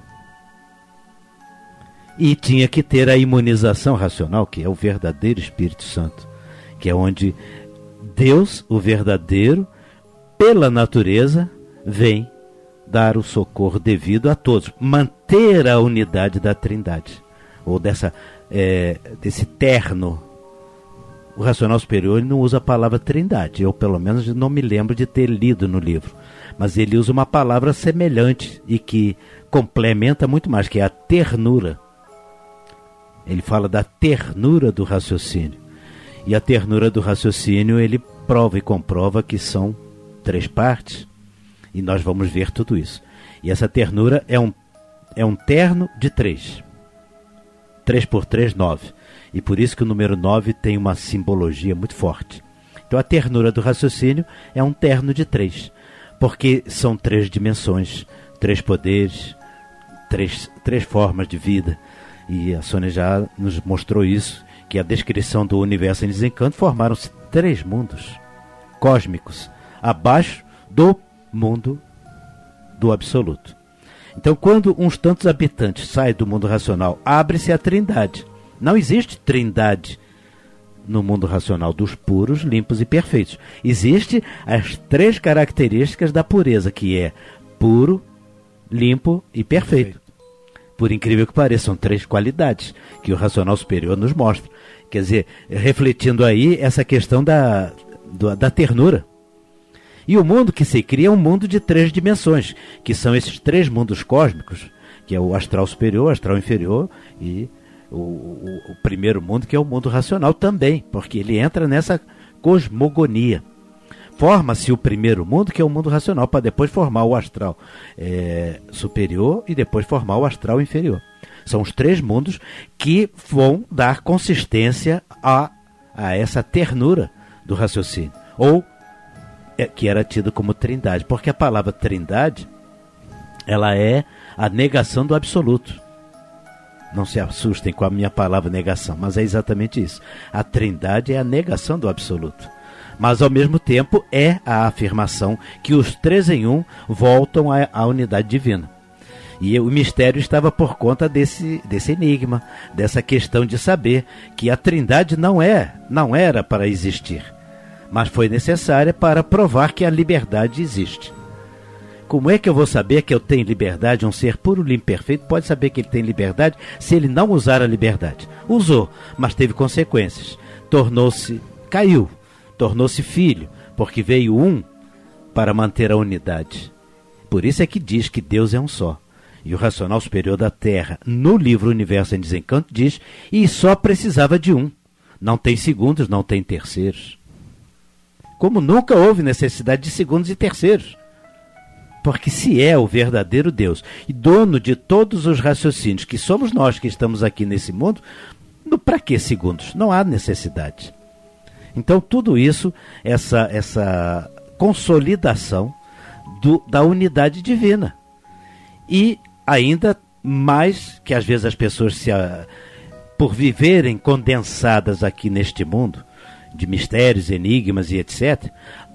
E tinha que ter a imunização racional, que é o verdadeiro Espírito Santo, que é onde Deus, o verdadeiro, pela natureza, vem dar o socorro devido a todos, manter a unidade da Trindade, ou dessa, é, desse terno. O racional superior ele não usa a palavra Trindade, eu pelo menos não me lembro de ter lido no livro, mas ele usa uma palavra semelhante e que complementa muito mais, que é a ternura. Ele fala da ternura do raciocínio, e a ternura do raciocínio ele prova e comprova que são três partes, e nós vamos ver tudo isso. E essa ternura é um, é um terno de três. três por três, nove. E por isso que o número nove tem uma simbologia muito forte. Então a ternura do raciocínio é um terno de três. Porque são três dimensões, três poderes, três, três formas de vida. E a Sônia já nos mostrou isso, que a descrição do universo em desencanto formaram-se três mundos cósmicos, abaixo do mundo do absoluto. Então, quando uns tantos habitantes saem do mundo racional, abre-se a Trindade. Não existe Trindade no mundo racional dos puros, limpos e perfeitos. Existe as três características da pureza, que é puro, limpo e perfeito. Por incrível que pareça, são três qualidades que o racional superior nos mostra. Quer dizer, refletindo aí essa questão da, da, da ternura. E o mundo que se cria é um mundo de três dimensões, que são esses três mundos cósmicos, que é o astral superior, o astral inferior e o, o, o primeiro mundo, que é o mundo racional também, porque ele entra nessa cosmogonia. Forma-se o primeiro mundo, que é o mundo racional, para depois formar o astral é, superior e depois formar o astral inferior. São os três mundos que vão dar consistência a, a essa ternura do raciocínio, ou é, que era tido como trindade, porque a palavra trindade, ela é a negação do absoluto. Não se assustem com a minha palavra negação, mas é exatamente isso. A trindade é a negação do absoluto. Mas, ao mesmo tempo, é a afirmação que os três em um voltam à, à unidade divina. E o mistério estava por conta desse, desse enigma, dessa questão de saber que a Trindade não é, não era para existir, mas foi necessária para provar que a liberdade existe. Como é que eu vou saber que eu tenho liberdade? Um ser puro, limpo, perfeito pode saber que ele tem liberdade se ele não usar a liberdade. Usou, mas teve consequências. Tornou-se, caiu, tornou-se filho, porque veio um para manter a unidade. Por isso é que diz que Deus é um só. E o racional superior da Terra, no livro Universo em Desencanto, diz, e só precisava de um. Não tem segundos, não tem terceiros. Como nunca houve necessidade de segundos e terceiros. Porque se é o verdadeiro Deus e dono de todos os raciocínios, que somos nós que estamos aqui nesse mundo, para que segundos? Não há necessidade. Então tudo isso, essa, essa consolidação do, da unidade divina. E ainda mais que às vezes as pessoas, se, por viverem condensadas aqui neste mundo, de mistérios, enigmas e etcétera,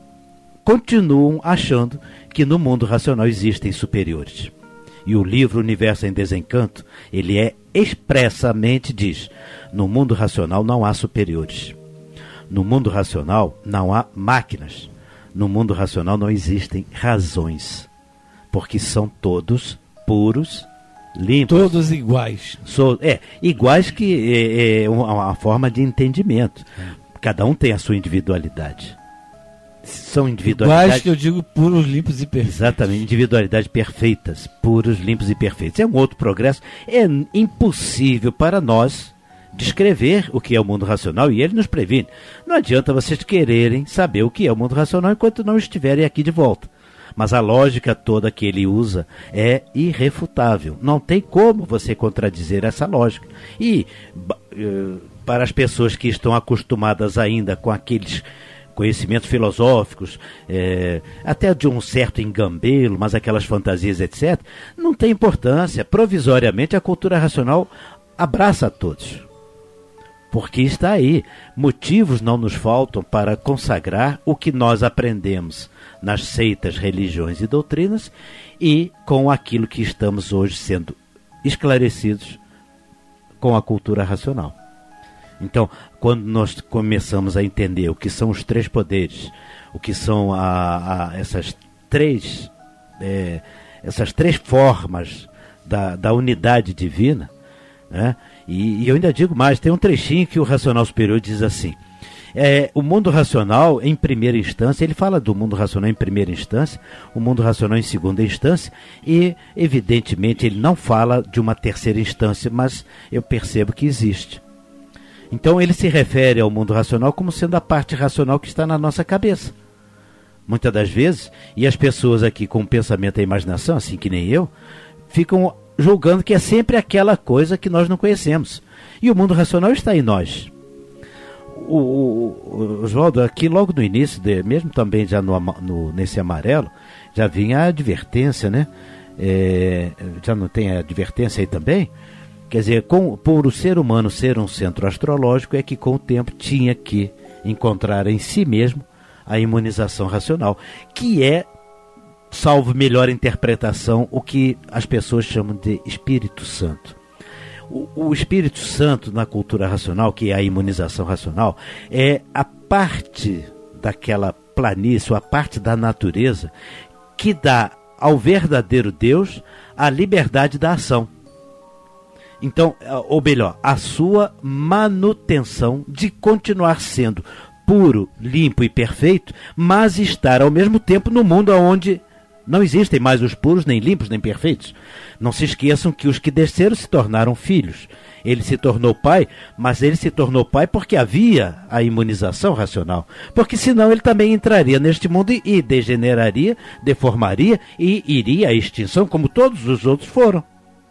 continuam achando que no mundo racional existem superiores. E o livro Universo em Desencanto, ele é expressamente diz, no mundo racional não há superiores. No mundo racional não há máquinas. No mundo racional não existem razões. Porque são todos puros, limpos. Todos iguais. So, é, iguais que é, é uma, uma forma de entendimento. Cada um tem a sua individualidade. São individualidades... Iguais que eu digo puros, limpos e perfeitos. Exatamente, individualidades perfeitas, puros, limpos e perfeitos. É um outro progresso. É impossível para nós descrever o que é o mundo racional, e ele nos previne. Não adianta vocês quererem saber o que é o mundo racional enquanto não estiverem aqui de volta. Mas a lógica toda que ele usa é irrefutável. Não tem como você contradizer essa lógica. E para as pessoas que estão acostumadas ainda com aqueles conhecimentos filosóficos, é, até de um certo engambelo, mas aquelas fantasias, etcétera, não tem importância. Provisoriamente a cultura racional abraça a todos. Porque está aí. Motivos não nos faltam para consagrar o que nós aprendemos nas seitas, religiões e doutrinas e com aquilo que estamos hoje sendo esclarecidos com a cultura racional. Então, quando nós começamos a entender o que são os três poderes, o que são a, a, essas, três, é, essas três formas da, da unidade divina, né? E, e eu ainda digo mais, tem um trechinho que o Racional Superior diz assim, é, o mundo racional em primeira instância, ele fala do mundo racional em primeira instância, o mundo racional em segunda instância, e evidentemente ele não fala de uma terceira instância, mas eu percebo que existe. Então ele se refere ao mundo racional como sendo a parte racional que está na nossa cabeça. Muitas das vezes, e as pessoas aqui com o pensamento e a imaginação, assim que nem eu, ficam julgando que é sempre aquela coisa que nós não conhecemos. E o mundo racional está em nós. O, o, o Oswaldo, aqui logo no início, de, mesmo também já no, no, nesse amarelo, já vinha a advertência, né? É, já não tem a advertência aí também? Quer dizer, com, por o ser humano ser um centro astrológico, é que com o tempo tinha que encontrar em si mesmo a imunização racional, que é, salvo melhor interpretação, o que as pessoas chamam de Espírito Santo. O, o Espírito Santo na cultura racional, que é a imunização racional, é a parte daquela planície, a parte da natureza que dá ao verdadeiro Deus a liberdade da ação. Então, ou melhor, a sua manutenção de continuar sendo puro, limpo e perfeito, mas estar ao mesmo tempo no mundo onde não existem mais os puros, nem limpos, nem perfeitos. Não se esqueçam que os que desceram se tornaram filhos. Ele se tornou pai, mas ele se tornou pai porque havia a imunização racional. Porque senão ele também entraria neste mundo e, e degeneraria, deformaria e iria à extinção, como todos os outros foram.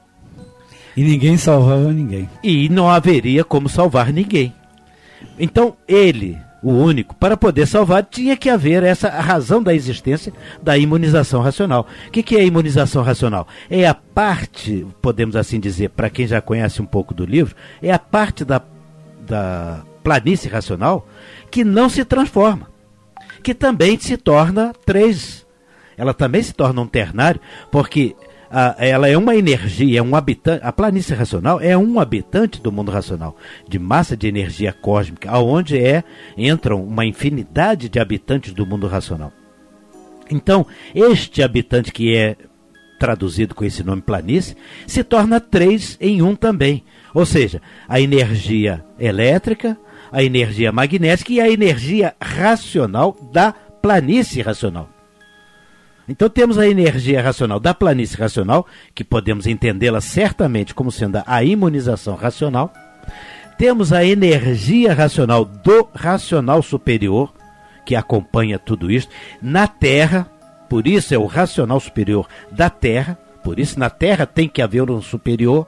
E ninguém salvava ninguém. E não haveria como salvar ninguém. Então ele, o único, para poder salvar, tinha que haver essa razão da existência da imunização racional. O que, que é a imunização racional? É a parte, podemos assim dizer, para quem já conhece um pouco do livro, é a parte da, da planície racional que não se transforma. que também se torna três. Ela também se torna um ternário, porque a, ela é uma energia, é um habitante. A planície racional é um habitante do mundo racional, de massa de energia cósmica, aonde é, entram uma infinidade de habitantes do mundo racional. Então, este habitante que é traduzido com esse nome planície, se torna três em um também. Ou seja, a energia elétrica, a energia magnética e a energia racional da planície racional. Então temos a energia racional da planície racional, que podemos entendê-la certamente como sendo a imunização racional. Temos a energia racional do racional superior, que acompanha tudo isso, na Terra, por isso é o racional superior da Terra, por isso na Terra tem que haver um superior,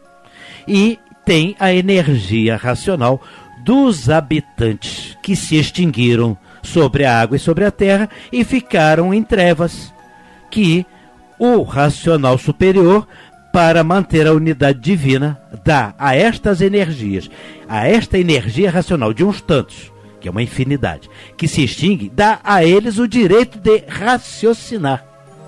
e tem a energia racional dos habitantes que se extinguiram sobre a água e sobre a terra e ficaram em trevas, que o racional superior, para manter a unidade divina, dá a estas energias, a esta energia racional de uns tantos, que é uma infinidade, que se extingue, dá a eles o direito de raciocinar.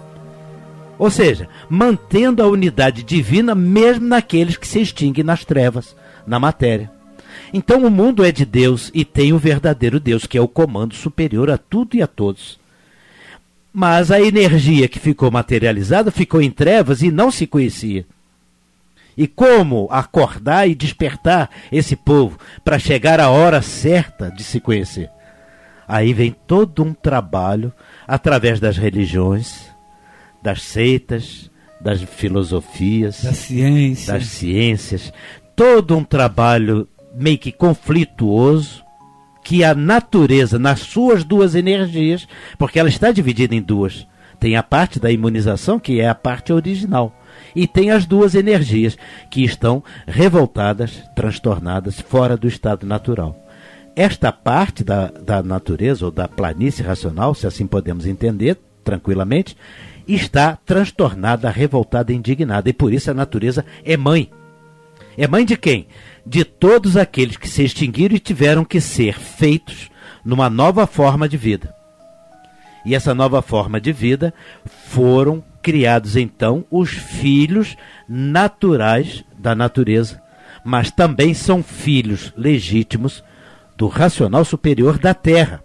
Ou seja, mantendo a unidade divina mesmo naqueles que se extinguem nas trevas, na matéria. Então o mundo é de Deus e tem o verdadeiro Deus, que é o comando superior a tudo e a todos. Mas a energia que ficou materializada ficou em trevas e não se conhecia. E como acordar e despertar esse povo para chegar à hora certa de se conhecer? Aí vem todo um trabalho através das religiões, das seitas, das filosofias, da ciência. das ciências, todo um trabalho meio que conflituoso, que a natureza, nas suas duas energias, porque ela está dividida em duas, tem a parte da imunização, que é a parte original, e tem as duas energias, que estão revoltadas, transtornadas, fora do estado natural. Esta parte da, da natureza, ou da planície racional, se assim podemos entender, tranquilamente, está transtornada, revoltada, indignada, e por isso a natureza é mãe. É mãe de quem? De todos aqueles que se extinguiram e tiveram que ser feitos numa nova forma de vida. E essa nova forma de vida foram criados então os filhos naturais da natureza, mas também são filhos legítimos do racional superior da Terra.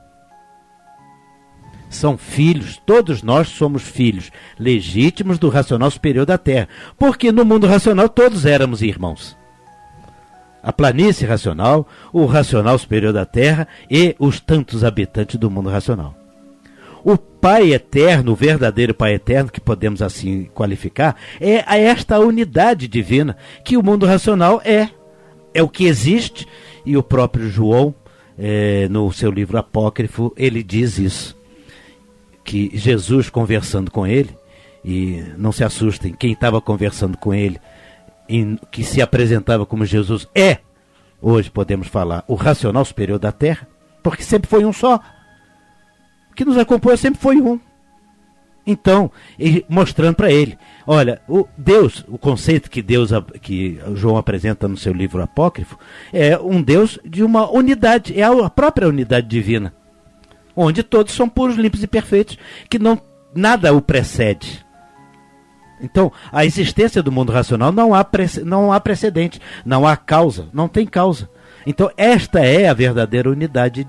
São filhos, todos nós somos filhos legítimos do racional superior da Terra, porque no mundo racional todos éramos irmãos. A planície racional, o racional superior da Terra e os tantos habitantes do mundo racional. O Pai Eterno, o verdadeiro Pai Eterno, que podemos assim qualificar, é esta unidade divina que o mundo racional é. É o que existe, e o próprio João, é, no seu livro apócrifo, ele diz isso. Que Jesus conversando com ele, e não se assustem, quem estava conversando com ele, em, que se apresentava como Jesus, é, hoje podemos falar, o racional superior da Terra, porque sempre foi um só. O que nos acompanha sempre foi um. Então, mostrando para ele, olha, o Deus, o conceito que Deus, que João apresenta no seu livro apócrifo, é um Deus de uma unidade, é a própria unidade divina, onde todos são puros, limpos e perfeitos, que não, nada o precede. Então, a existência do mundo racional não há, não há precedente, não há causa, não tem causa. Então, esta é a verdadeira unidade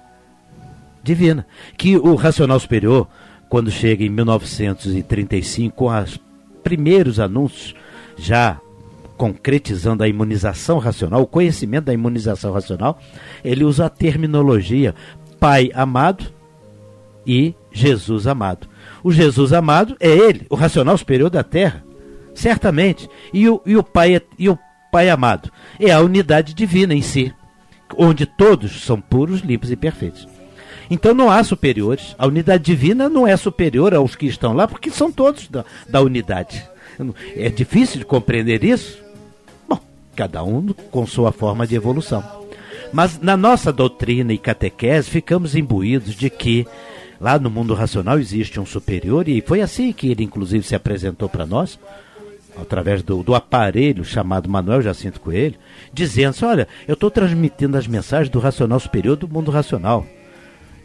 divina, que o racional superior, quando chega em mil novecentos e trinta e cinco, com os primeiros anúncios, já concretizando a imunização racional, o conhecimento da imunização racional, ele usa a terminologia Pai amado e Jesus amado. O Jesus amado é ele, o racional superior da Terra, certamente. E o, e o, pai, e o Pai amado é a unidade divina em si, onde todos são puros, limpos e perfeitos. Então não há superiores. A unidade divina não é superior aos que estão lá, porque são todos da, da unidade. É difícil de compreender isso? Bom, cada um com sua forma de evolução. Mas na nossa doutrina e catequese ficamos imbuídos de que lá no mundo racional existe um superior, e foi assim que ele inclusive se apresentou para nós, através do, do aparelho chamado Manuel Jacinto Coelho, dizendo assim, olha, eu estou transmitindo as mensagens do racional superior do mundo racional.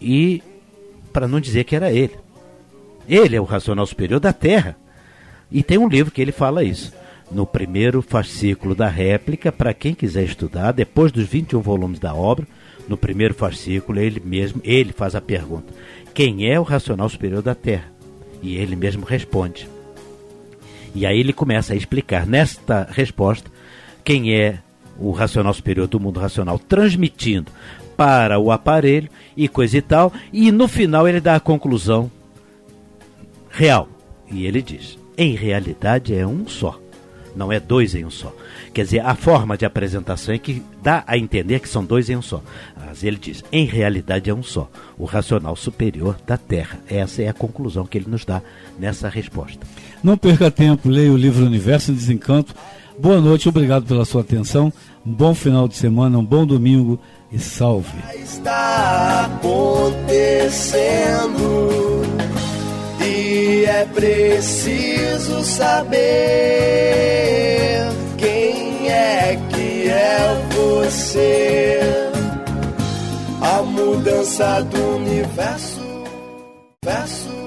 E para não dizer que era ele. Ele é o racional superior da Terra. E tem um livro que ele fala isso. No primeiro fascículo da réplica, para quem quiser estudar, depois dos vinte e um volumes da obra, no primeiro fascículo ele mesmo, ele faz a pergunta: quem é o racional superior da Terra? E ele mesmo responde. E aí ele começa a explicar nesta resposta quem é o racional superior do mundo racional, transmitindo para o aparelho e coisa e tal, e no final ele dá a conclusão real. E ele diz: em realidade é um só, não é dois em um só. Quer dizer, a forma de apresentação é que dá a entender que são dois em um só. Mas ele diz: em realidade é um só, o racional superior da Terra. Essa é a conclusão que ele nos dá nessa resposta. Não perca tempo, leia o livro Universo em Desencanto. Boa noite, obrigado pela sua atenção. Um bom final de semana, um bom domingo e salve. Está acontecendo e é preciso saber quem é que é você. A mudança do universo, verso.